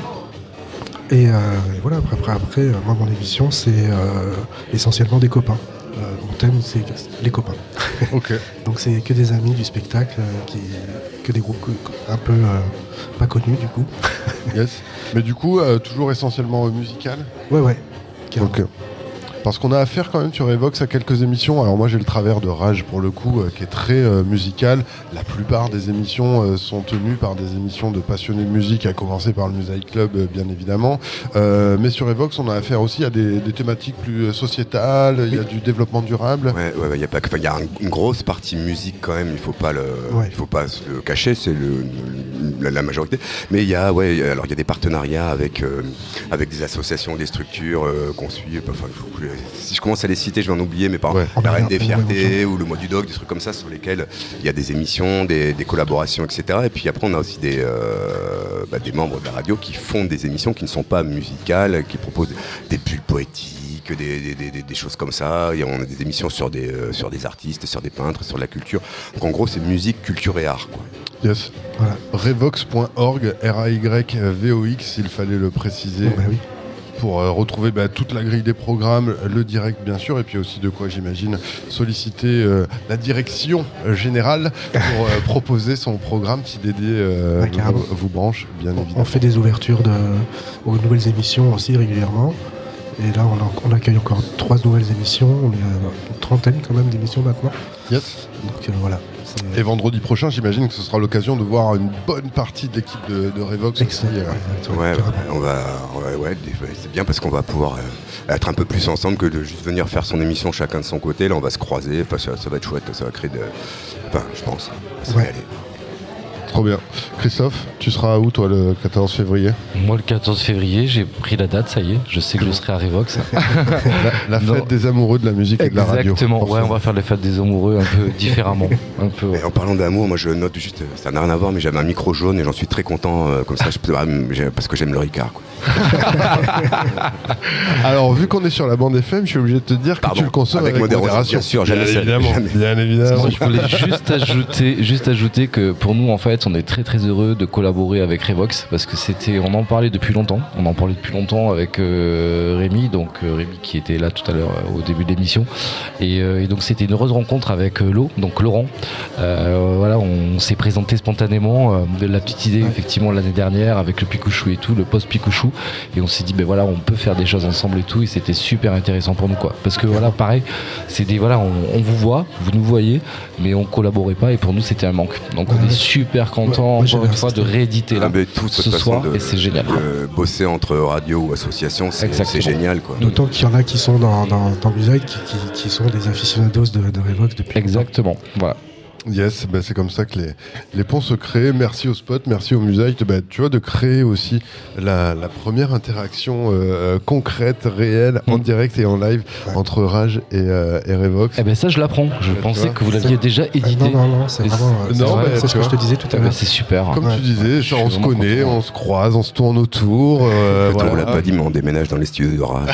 Et, euh, et voilà, après, après, après euh, moi mon émission c'est euh, essentiellement des copains. Euh, mon thème c'est les copains. Ok. Donc c'est que des amis du spectacle, euh, qui, que des groupes que- un peu euh, pas connus du coup. Yes. Mais du coup, euh, toujours essentiellement euh, musical. Ouais ouais. carrément. Ok. Parce qu'on a affaire quand même sur Evox à quelques émissions. Alors moi j'ai le travers de Rage pour le coup euh, qui est très euh, musical. La plupart des émissions euh, sont tenues par des émissions de passionnés de musique, à commencer par le Music Club euh, bien évidemment. Euh, mais sur Evox on a affaire aussi à des, des thématiques plus euh, sociétales, il y a du développement durable. Ouais, ouais, ouais, y a pas que, enfin, y a un- une grosse partie musique quand même. Il faut pas le, Ouais. il faut pas se le cacher, c'est le, la, la majorité. Mais il y a, ouais, y a- alors il y a des partenariats avec, euh, avec des associations, des structures euh, qu'on suit. Enfin, il faut que- si je commence à les citer, je vais en oublier. Mais par Ouais. exemple, la Reine des Ouais, Fiertés ou le Mois du Dog, des trucs comme ça sur lesquels il y a des émissions, des, des collaborations, et cetera. Et puis après, on a aussi des, euh, bah, des membres de la radio qui font des émissions qui ne sont pas musicales, qui proposent des bulles poétiques, des, des, des- des- des choses comme ça. Et on a des émissions sur des, euh, sur des artistes, sur des peintres, sur la culture. Donc en gros, c'est musique, culture et art, quoi. Yes. Voilà. Revox point org, R A Y V O X, il fallait le préciser. Bah oui. Pour euh, retrouver bah, toute la grille des programmes, le direct bien sûr, et puis aussi de quoi j'imagine solliciter euh, la direction euh, générale pour euh, proposer son programme si Dédé euh, Ouais, carrément. vous, vous branche, bien On évidemment. fait des ouvertures de, aux nouvelles émissions aussi régulièrement. Et là, on, en- on accueille encore trois nouvelles émissions. On est à une trentaine quand même d'émissions maintenant. Yes. Donc euh, voilà. C'est- Et vendredi prochain, j'imagine que ce sera l'occasion de voir une bonne partie de l'équipe de, de Revox. Exact- aussi, euh. exactement, Ouais, carrément. on va, ouais, ouais, des- ouais, c'est bien parce qu'on va pouvoir euh, être un peu plus ensemble que de juste venir faire son émission chacun de son côté. Là, on va se croiser. Enfin, ça, ça va être chouette. Ça va créer de. Enfin, je pense. Ça va Ouais. y aller. Trop bien. Christophe, tu seras où toi le quatorze février? Moi, le quatorze février, j'ai pris la date, ça y est. Je sais que je serai à Revox. La, la Non. fête des amoureux de la musique et de la radio. Exactement. Ouais, forcément. on va faire les fêtes des amoureux un peu différemment. Un peu. Et en parlant d'amour, moi je note juste, euh, ça n'a rien à voir, mais j'avais un micro jaune et j'en suis très content. euh, comme ça, je peux, ah, j'ai- parce que j'aime le Ricard, quoi. Alors, vu qu'on est sur la bande F M, je suis obligé de te dire que Pardon, tu le consommes avec avec, modération, modération. bien sûr, jamais bien ça- évidemment. jamais. Bien évidemment. Moi, je voulais juste ajouter, juste ajouter que pour nous, en fait, on est très très heureux de collaborer avec Revox parce que c'était, on en parlait depuis longtemps. On en parlait depuis longtemps avec euh, Rémi, donc euh, Rémi qui était là tout à l'heure euh, au début de l'émission. Et, euh, et donc c'était une heureuse rencontre avec euh, Lo, donc Laurent. Euh, voilà, on s'est présenté spontanément euh, de la petite idée effectivement l'année dernière avec le Picouchou et tout, le post Picouchou. Et on s'est dit, ben voilà, on peut faire des choses ensemble et tout. Et c'était super intéressant pour nous, quoi. Parce que voilà, pareil, c'est des voilà, on, on vous voit, vous nous voyez, mais on collaborait pas et pour nous c'était un manque. Donc on Ouais. est super content Ouais, moi, encore une j'avais fois de insisté. rééditer Ah, là mais tout, de toute ce façon, soir de- et c'est génial. de bosser entre radio ou association, c'est Exactement. c'est génial, quoi. D'autant qu'il y en a qui sont dans, dans, dans Music, qui, qui, qui sont des aficionados de, de Revox depuis. Exactement. Voilà. Yes, bah c'est comme ça que les, les ponts se créent. Merci au spot, merci au Music, bah, tu vois, de créer aussi la, la première interaction euh, concrète, réelle, en Mm. direct et en live Ouais. entre Rage et, euh, et Revox. Eh ben ça je l'apprends. Je tu pensais vois, que vous c'est- l'aviez déjà Euh, édité. non, non, non, c'est Et vraiment. euh, c'est- c'est non, vrai, mais c'est tu ce que vois. je te disais tout Eh à ben, l'heure. c'est super. Comme Ouais. tu disais, genre, on suis se vraiment connaît, content. on se croise, on se tourne autour. euh, Peut-être on voilà. l'a pas dit, mais on déménage dans les studios de Rage.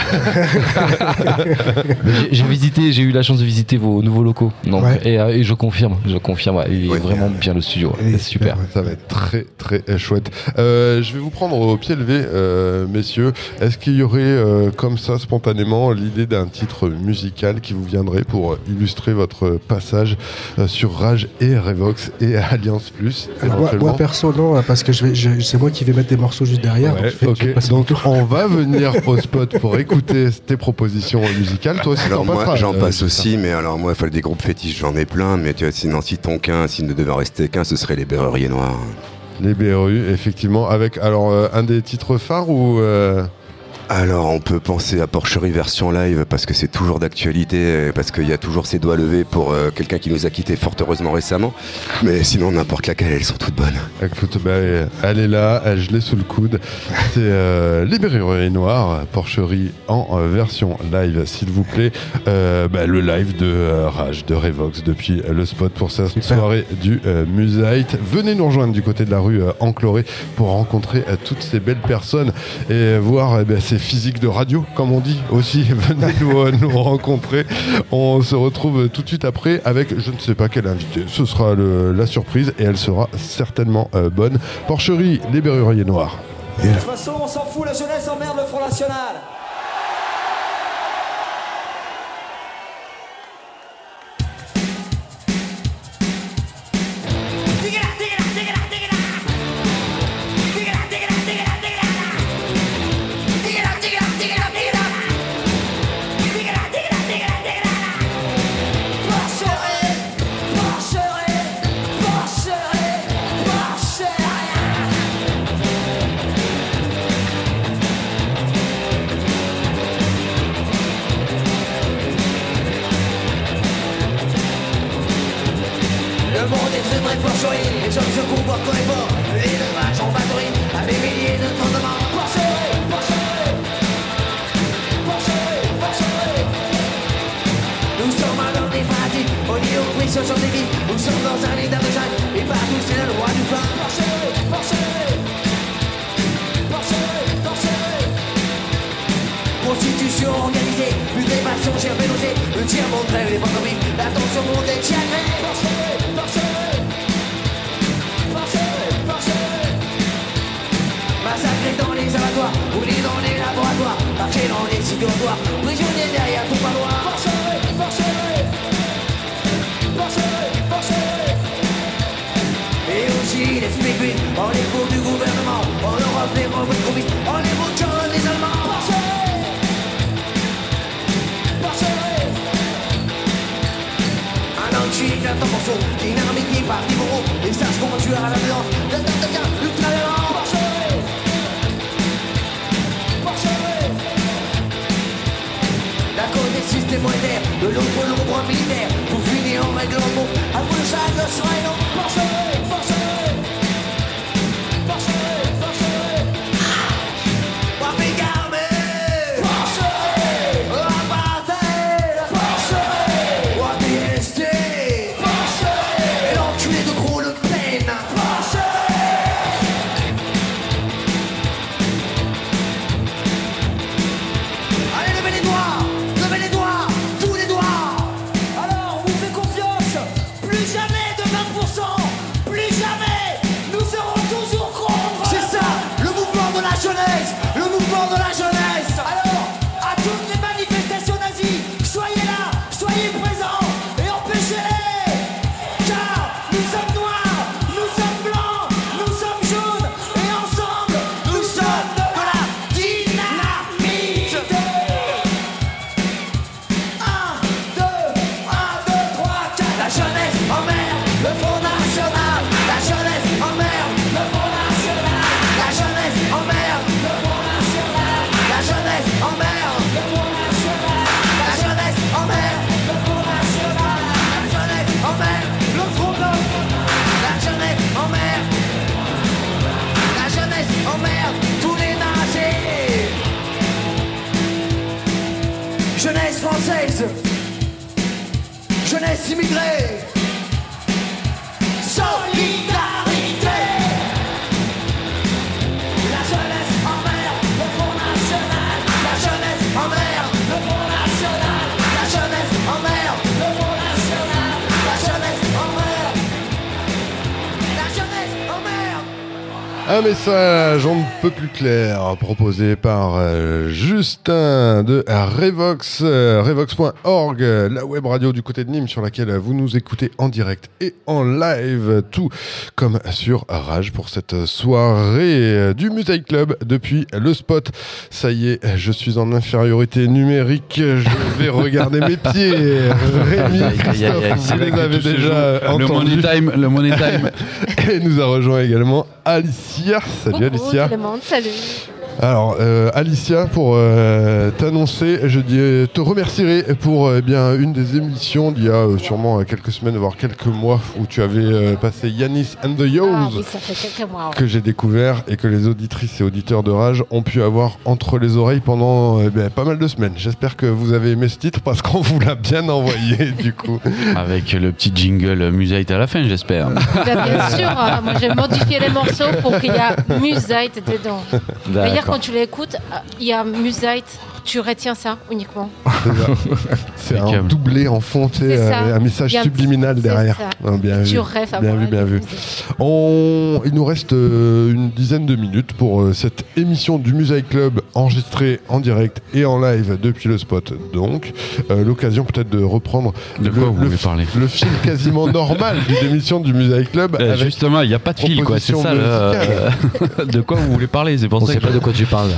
Mais j'ai- J'ai visité, j'ai eu la chance de visiter vos nouveaux locaux. Donc, Ouais. et, euh, et je confirme, je confirme, ouais, il est Ouais, vraiment bien. bien le studio. Et C'est super. ouais. Ça va être très très euh, chouette. Euh, je vais vous prendre au pied levé, euh, messieurs. Est-ce qu'il y aurait euh, comme ça spontanément l'idée d'un titre musical qui vous viendrait pour euh, illustrer votre passage euh, sur Rage et Revox et Alliance Plus Alors, moi, éventuellement moi, perso non, hein, parce que je vais, je- c'est moi qui vais mettre des morceaux juste derrière. Ouais, donc je vais- je vais ok. passer Donc mon tour. on va venir au spot pour écouter tes propositions musicales. Toi aussi, Alors t'en moi passeras, j'en euh, passe c'est aussi, mais alors moi il fallait des groupes fétiches, j'en ai plein, mais tu vois, sinon si ton qu'un, s'il ne devait en rester qu'un, ce serait les Berruriers Noirs. ça. Les B R U, effectivement, avec alors euh, un des titres phares ou euh, Alors on peut penser à Porcherie version live parce que c'est toujours d'actualité, parce qu'il y a toujours ses doigts levés pour euh, quelqu'un qui nous a quittés fort heureusement récemment, mais sinon n'importe laquelle, elles sont toutes bonnes. écoute, bah, elle est là, elle, je l'ai sous le coude. C'est euh, Les Berruriers Noirs, Porcherie en euh, version live, s'il vous plaît. Euh, bah, le live de euh, Rage, de Revox, depuis euh, le spot pour cette Super. soirée du euh, Musite. Venez nous rejoindre du côté de la rue euh, Encloré pour rencontrer euh, toutes ces belles personnes et euh, voir euh, bah, ces physiques de radio, comme on dit aussi. Venez nous, euh, nous rencontrer. On se retrouve tout de suite après avec je ne sais pas quel invité. Ce sera le- la surprise et elle sera certainement euh, bonne. Porcherie, Les Berruriers Noirs. De toute façon, on s'en fout, la jeunesse emmerde le Front National. Le monde est très vrai porcherie, les hommes se comportent comme les porcs, les élevages en batterie, à des milliers de tonnes de morts. Porcherie, porcherie, porcherie, porcherie. Nous sommes à l'heure des fanatiques, on y est aux prix sur des vies. Nous sommes dans un état de jungle, et partout c'est le roi du flanc. Porcherie, porcherie, porcherie, porcherie. Constitution organisée, plus des passions, j'ai nausée. Le tir montre les bandes vives, la tension monte et tiagrée. Porcherie, porcherie, porcherie, porcherie. Massacré dans les abattoirs, roulé dans les laboratoires, marché dans les sites dortoirs, prisonnier derrière ton palois. Porcherie, porcherie, porcherie, porcherie. Et aussi les spécules, en les cours du gouvernement, en Europe les robots de Covid, en les moutons des Allemands. Porcherie, porcherie. Un anti un temps morceau, dynamique qui part du bourreau, et sache comment tu as la violence, le temps de bien, l'ultra-violent. Porcherie, porcherie. D'un côté système monétaire, de l'autre l'ombre militaire, pour finir en règle en mot, à vous le chaque le soin et non. Porcherie, porcherie, porcherie, porcherie. Wapé Garmé, porcherie, apartheid, porcherie, Wapé S T, porcherie, et l'enculé de gros Le Pen, porcherie. Allez, levez les doigts, levez les doigts, tous les doigts. Alors, on vous fait confiance, plus jamais de vingt pour cent, plus jamais, nous serons toujours contre. C'est ça, le mouvement de la jeunesse, le mouvement de la jeunesse. Alors, à toutes les manifestations nazies, soyez là, soyez présents et empêchez-les. Car nous sommes noirs, nous sommes blancs, nous sommes jaunes et ensemble, nous sommes de la dynamite. un, deux, un, deux, trois, quatre. La jeunesse emmerde le Front National. La jeunesse emmerde le Front National. La jeunesse emmerde le Front National. La jeunesse emmerde le Front National. La jeunesse emmerde le Front National. La jeunesse emmerde le Front National. La jeunesse emmerde. La jeunesse emmerde tous les nazis. Jeunesse française, jeunesse immigrée, solidarité. La jeunesse emmerde le Front National. La jeunesse emmerde le Front National. La jeunesse emmerde le Front National. La jeunesse emmerde Un message on ne peut plus clair proposé par euh, Justin de Revox, euh, revox point org, la web radio du côté de Nîmes sur laquelle vous nous écoutez en direct et en live, tout comme sur Rage pour cette soirée du Music Club depuis le spot. Ça y est, je suis en infériorité numérique, je vais regarder mes pieds. Rémi, Christophe, vous les avez déjà entendus. Le Money Time, le Money Time. Et nous a rejoint également Alicia. Salut Coucou, Alicia. tout le monde, salut. Alors euh, Alicia, pour euh, t'annoncer, je dis, te remercierai pour euh, bien une des émissions d'il y a euh, sûrement euh, quelques semaines, voire quelques mois, où tu avais euh, passé Yanis and the Yos, Ah oui, ça fait quelques mois. ouais. que j'ai découvert et que les auditrices et auditeurs de Rage ont pu avoir entre les oreilles pendant euh, ben, pas mal de semaines. J'espère que vous avez aimé ce titre parce qu'on vous l'a bien envoyé du coup. Avec le petit jingle Musite à la fin, j'espère. Bah, bien sûr, hein, moi j'ai modifié les morceaux pour qu'il y ait Musite dedans. D'ailleurs, quand tu l'écoutes, euh, il y a Musite, tu retiens ça uniquement. C'est un doublé en fond, tu sais, C'est ça. euh, un message Il y a un subliminal petit- derrière. c'est ça. Ah, bien Tu vu, rêves à bien voir vu, la bien vu. musique. On... Il nous reste euh, une dizaine de minutes pour euh, cette émission du Music Club enregistrée en direct et en live depuis le spot. Donc, euh, l'occasion peut-être de reprendre De le, quoi vous le, voulez parler le fil quasiment normal d'une émission du Music Club. Euh, avec Justement, il n'y a pas de fil, quoi. C'est proposition ça. le- musicale. de quoi vous voulez parler C'est pour On ça sait que pas de quoi tu parles.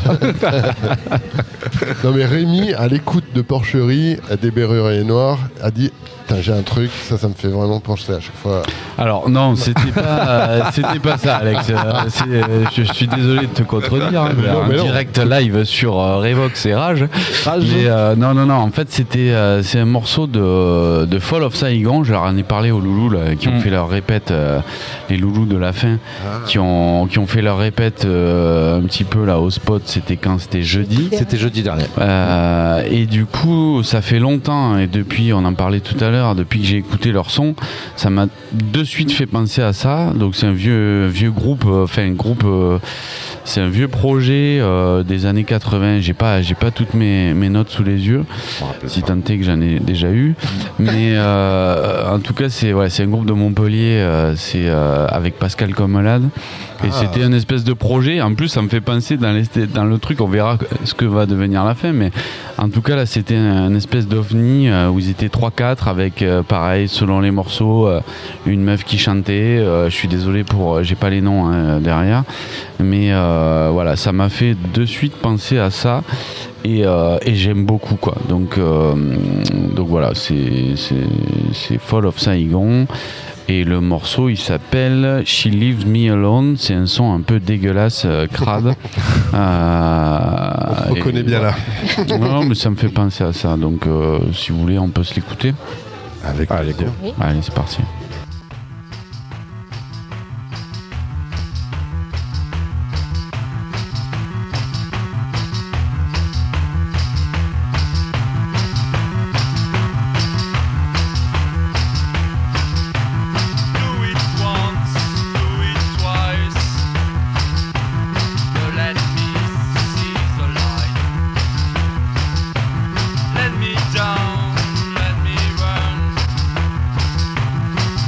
Non mais Rémi, à l'écoute de Porcherie, des Berruriers Noirs, a dit putain, j'ai un truc, ça, ça me fait vraiment pencher à chaque fois. Alors non, c'était pas, euh, c'était pas ça, Alex. Euh, c'est, euh, je, je suis désolé de te contredire. Hein, Mais non, un mais non. direct live sur euh, Revox et Rage. Rage. Mais euh, non, non, non. En fait, c'était, euh, c'est un morceau de, de Fall of Saigon. Je leur en ai parlé aux loulous là, qui ont Mm. fait leur répète, euh, les loulous de la fin, Ah. qui ont, qui ont fait leur répète euh, un petit peu là au spot. C'était quand C'était jeudi. C'était jeudi dernier. Euh, et du coup, ça fait longtemps, et depuis, on en parlait tout à l'heure, depuis que j'ai écouté leur son, ça m'a de suite fait penser à ça. Donc c'est un vieux, vieux groupe, euh, enfin un groupe, euh, c'est un vieux projet euh, des années quatre-vingts. J'ai pas, j'ai pas toutes mes, mes notes sous les yeux, si tant est que j'en ai déjà eu. Mais euh, en tout cas, c'est ouais, c'est un groupe de Montpellier, euh, c'est euh, avec Pascal Commelade. Et Ah. c'était une espèce de projet. En plus, ça me fait penser dans, les, dans le truc, on verra ce que va devenir la fin. Mais en tout cas, là, c'était un, une espèce d'ovni euh, où ils étaient trois quatre avec, euh, pareil, selon les morceaux, euh, une meuf qui chantait. Euh, je suis désolé pour. Euh, j'ai pas les noms hein, derrière. Mais euh, voilà, ça m'a fait de suite penser à ça. Et, euh, et j'aime beaucoup, quoi. Donc, euh, donc voilà, c'est, c'est, c'est Fall of Saigon. Et le morceau, il s'appelle She Leaves Me Alone. C'est un son un peu dégueulasse, euh, crade. euh, On se reconnaît et bien là. voilà. Non, mais ça me fait penser à ça. Donc, euh, si vous voulez, on peut se l'écouter. Avec Allez, plaisir. Oui. Allez, c'est parti. Do it once, do it twice. You let me see the light. Let me down, let me run.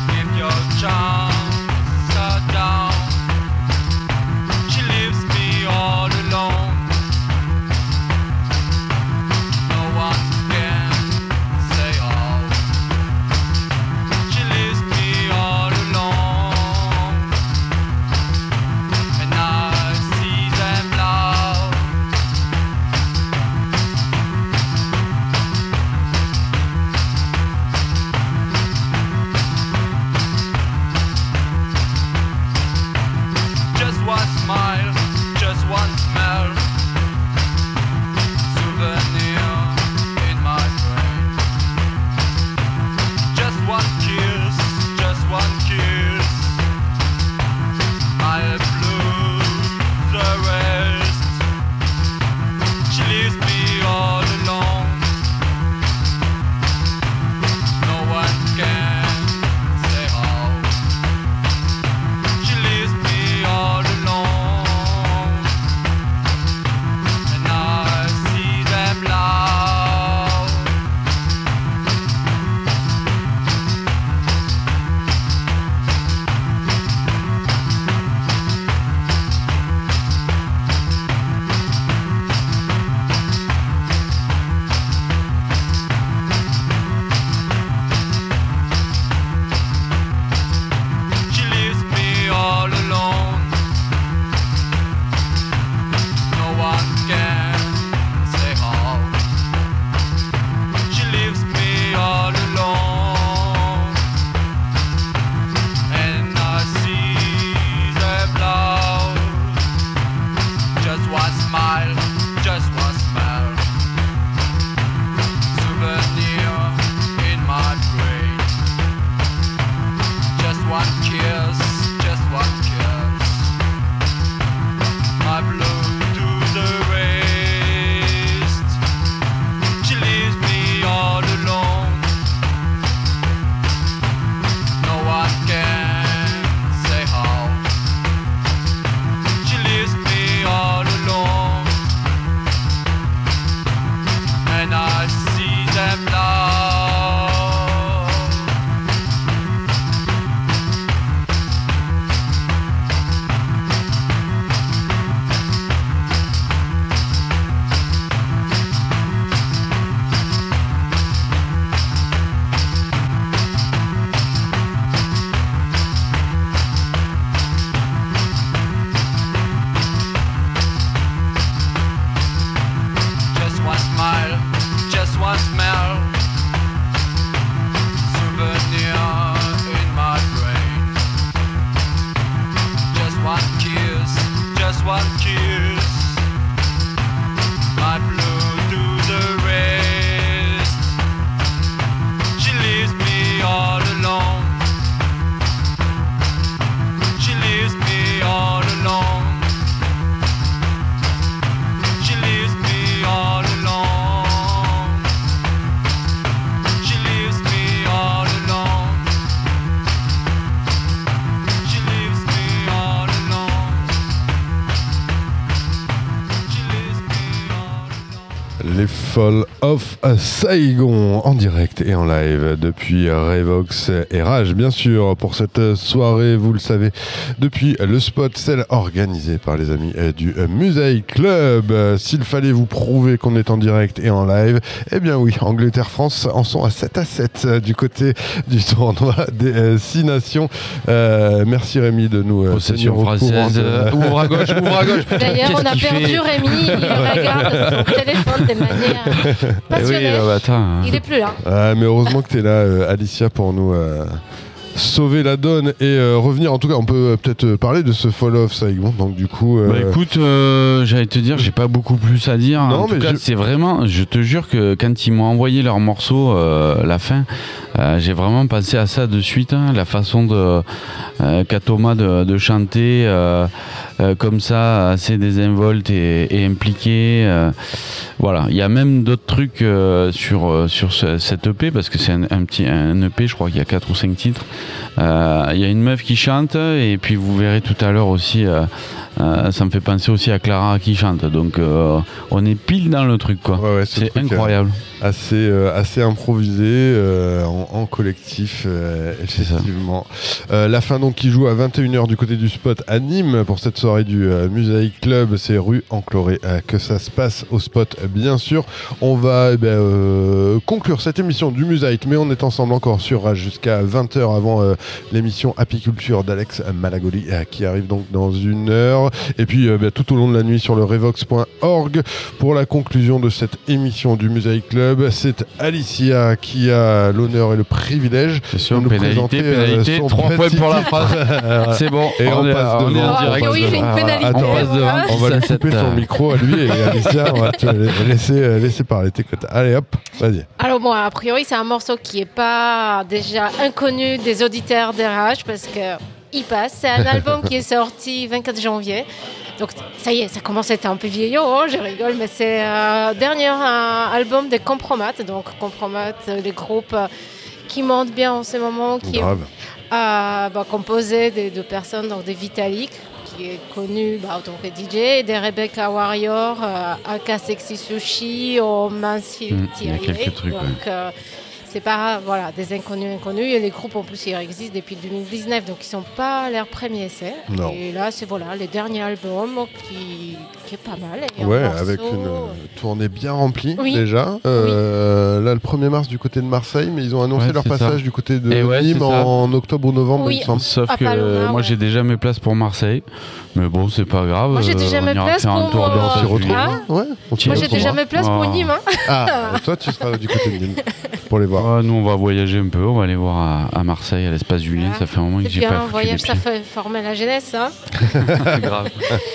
Fall of Saigon en direct et en live depuis Revox et Rage, bien sûr, pour cette soirée, vous le savez, depuis le spot, celle organisée par les amis du Musaïk Club. S'il fallait vous prouver qu'on est en direct et en live, eh bien oui, Angleterre-France en sont à sept à sept du côté du tournoi des six nations. Euh, merci Rémi de nous possession tenir au courant française. de... Ouvre à gauche, ouvre à gauche. D'ailleurs, on a Qu'est-ce qu'il perdu fait Rémi, il regarde son téléphone de manière Eh passionnée. oui, bah, attends. Il est plus là. Ah, mais heureusement que tu es là, euh, Alicia, pour nous euh, sauver la donne et euh, revenir. En tout cas, on peut euh, peut-être euh, parler de ce Fall of Saigon. Donc, du coup. Euh... Bah écoute, euh, j'allais te dire, j'ai pas beaucoup plus à dire. Non, en tout mais cas, je- c'est vraiment, je te jure que quand ils m'ont envoyé leur morceau, euh, la fin, euh, j'ai vraiment pensé à ça de suite. Hein, la façon de euh, qu'a Thomas de, de chanter euh, euh, comme ça, assez désinvolte et, et impliqué. euh, voilà, il y a même d'autres trucs euh, sur euh, sur ce- cette E P parce que c'est un, un petit un E P, je crois qu'il y a quatre ou cinq titres. Euh, Il y a une meuf qui chante et puis vous verrez tout à l'heure aussi. euh, euh, ça me fait penser aussi à Clara qui chante. Donc euh, on est pile dans le truc quoi. Ouais, ouais, ce c'est truc, incroyable. euh, assez, euh, assez improvisé euh, en, en collectif, euh, effectivement. Euh, la fin donc qui joue à vingt et une heures du côté du spot à Nîmes pour cette soirée du euh, Musaïk Club. C'est rue Encloré euh, que ça se passe au spot, bien sûr. On va eh ben, euh, conclure cette émission du Musaïk, mais on est ensemble encore sur Rage jusqu'à vingt heures avant euh, l'émission Apiculture d'Alex Malagoli euh, qui arrive donc dans une heure. Et puis euh, ben, tout au long de la nuit sur le revox point org pour la conclusion de cette émission du Musaïk Club. C'est Alicia qui a l'honneur et le privilège de nous pénalité, présenter euh, pénalité, son trois points petit pour la titre. phrase. C'est bon, Et on on, est- passe on est devant. en direct. On passe Oui, j'ai une devant. pénalité, Attends, voilà. on va lui dix-sept, couper son euh, micro à lui et Alicia, on va te laisser, euh, laisser parler. T'écoutes. Allez hop, vas-y. Alors moi, a priori, c'est un morceau qui n'est pas déjà inconnu des auditeurs des Rage parce que il passe. C'est un album qui est sorti vingt-quatre janvier. Donc ça y est, ça commence à être un peu vieillot, hein, je rigole, mais c'est le euh, dernier euh, album de Compromat. Donc Compromat, euh, les groupes euh, qui montent bien en ce moment, qui Grave. est euh, bah, composé de, de personnes, donc de Vitalik, qui est connu bah, en tant que D J, et de Rebecca Warrior, euh, aka Sexy Sushi, au Mansfield Mm, il y a Thierry. quelques trucs, Donc, ouais. euh, c'est pas voilà, des inconnus inconnus. Et les groupes en plus ils existent depuis deux mille dix-neuf, donc ils sont pas leur premier essai. Non. Et là c'est voilà les derniers albums qui, qui est pas mal. Et un Ouais, morceau- avec une euh, tournée bien remplie Oui. déjà. Euh, Là, le premier mars du côté de Marseille, mais ils ont annoncé Ouais, leur c'est passage ça. du côté de Et ouais, Nîmes c'est ça. en octobre ou novembre, Oui. il me semble. Sauf À que Paloma, euh, moi ouais. j'ai déjà mes places pour Marseille, mais bon c'est pas grave. Moi, j'ai euh, déjà on mes ira places faire un pour tour moi. dans On s'y ce retrouve. juillet. Hein Ouais, on s'y Moi j'ai retrouvera. déjà mes places pour Oh. Nîmes. Hein. Ah, toi, tu seras du côté de Nîmes pour les voir. Ah, nous on va voyager un peu, on va aller voir à, à Marseille, à l'espace Julien, Voilà. ça fait un moment que C'est j'ai bien, pas un foutu voyage, les ça pieds. fait former la jeunesse. Hein. Grave.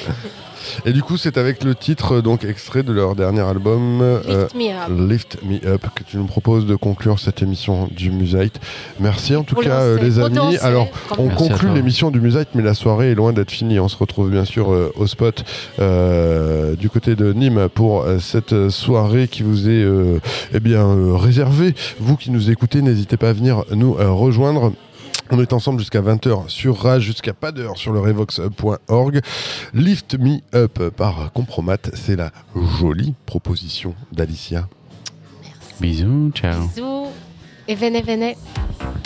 Et du coup, c'est avec le titre, donc extrait de leur dernier album, euh, Lift Me Up. Lift Me Up, que tu nous proposes de conclure cette émission du Musaït. Merci en tout Pour cas, lancer, euh, les pour amis. danser, Alors, comme on Merci à conclut toi. l'émission du Musaït, mais la soirée est loin d'être finie. On se retrouve bien sûr euh, au spot euh, du côté de Nîmes pour euh, cette soirée qui vous est euh, eh bien euh, réservée. Vous qui nous écoutez, n'hésitez pas à venir nous euh, rejoindre. On est ensemble jusqu'à vingt heures sur Rage, jusqu'à pas d'heure sur le revox point org. Lift Me Up par Compromat, c'est la jolie proposition d'Alicia. Bisous, ciao. Bisous et venez, venez.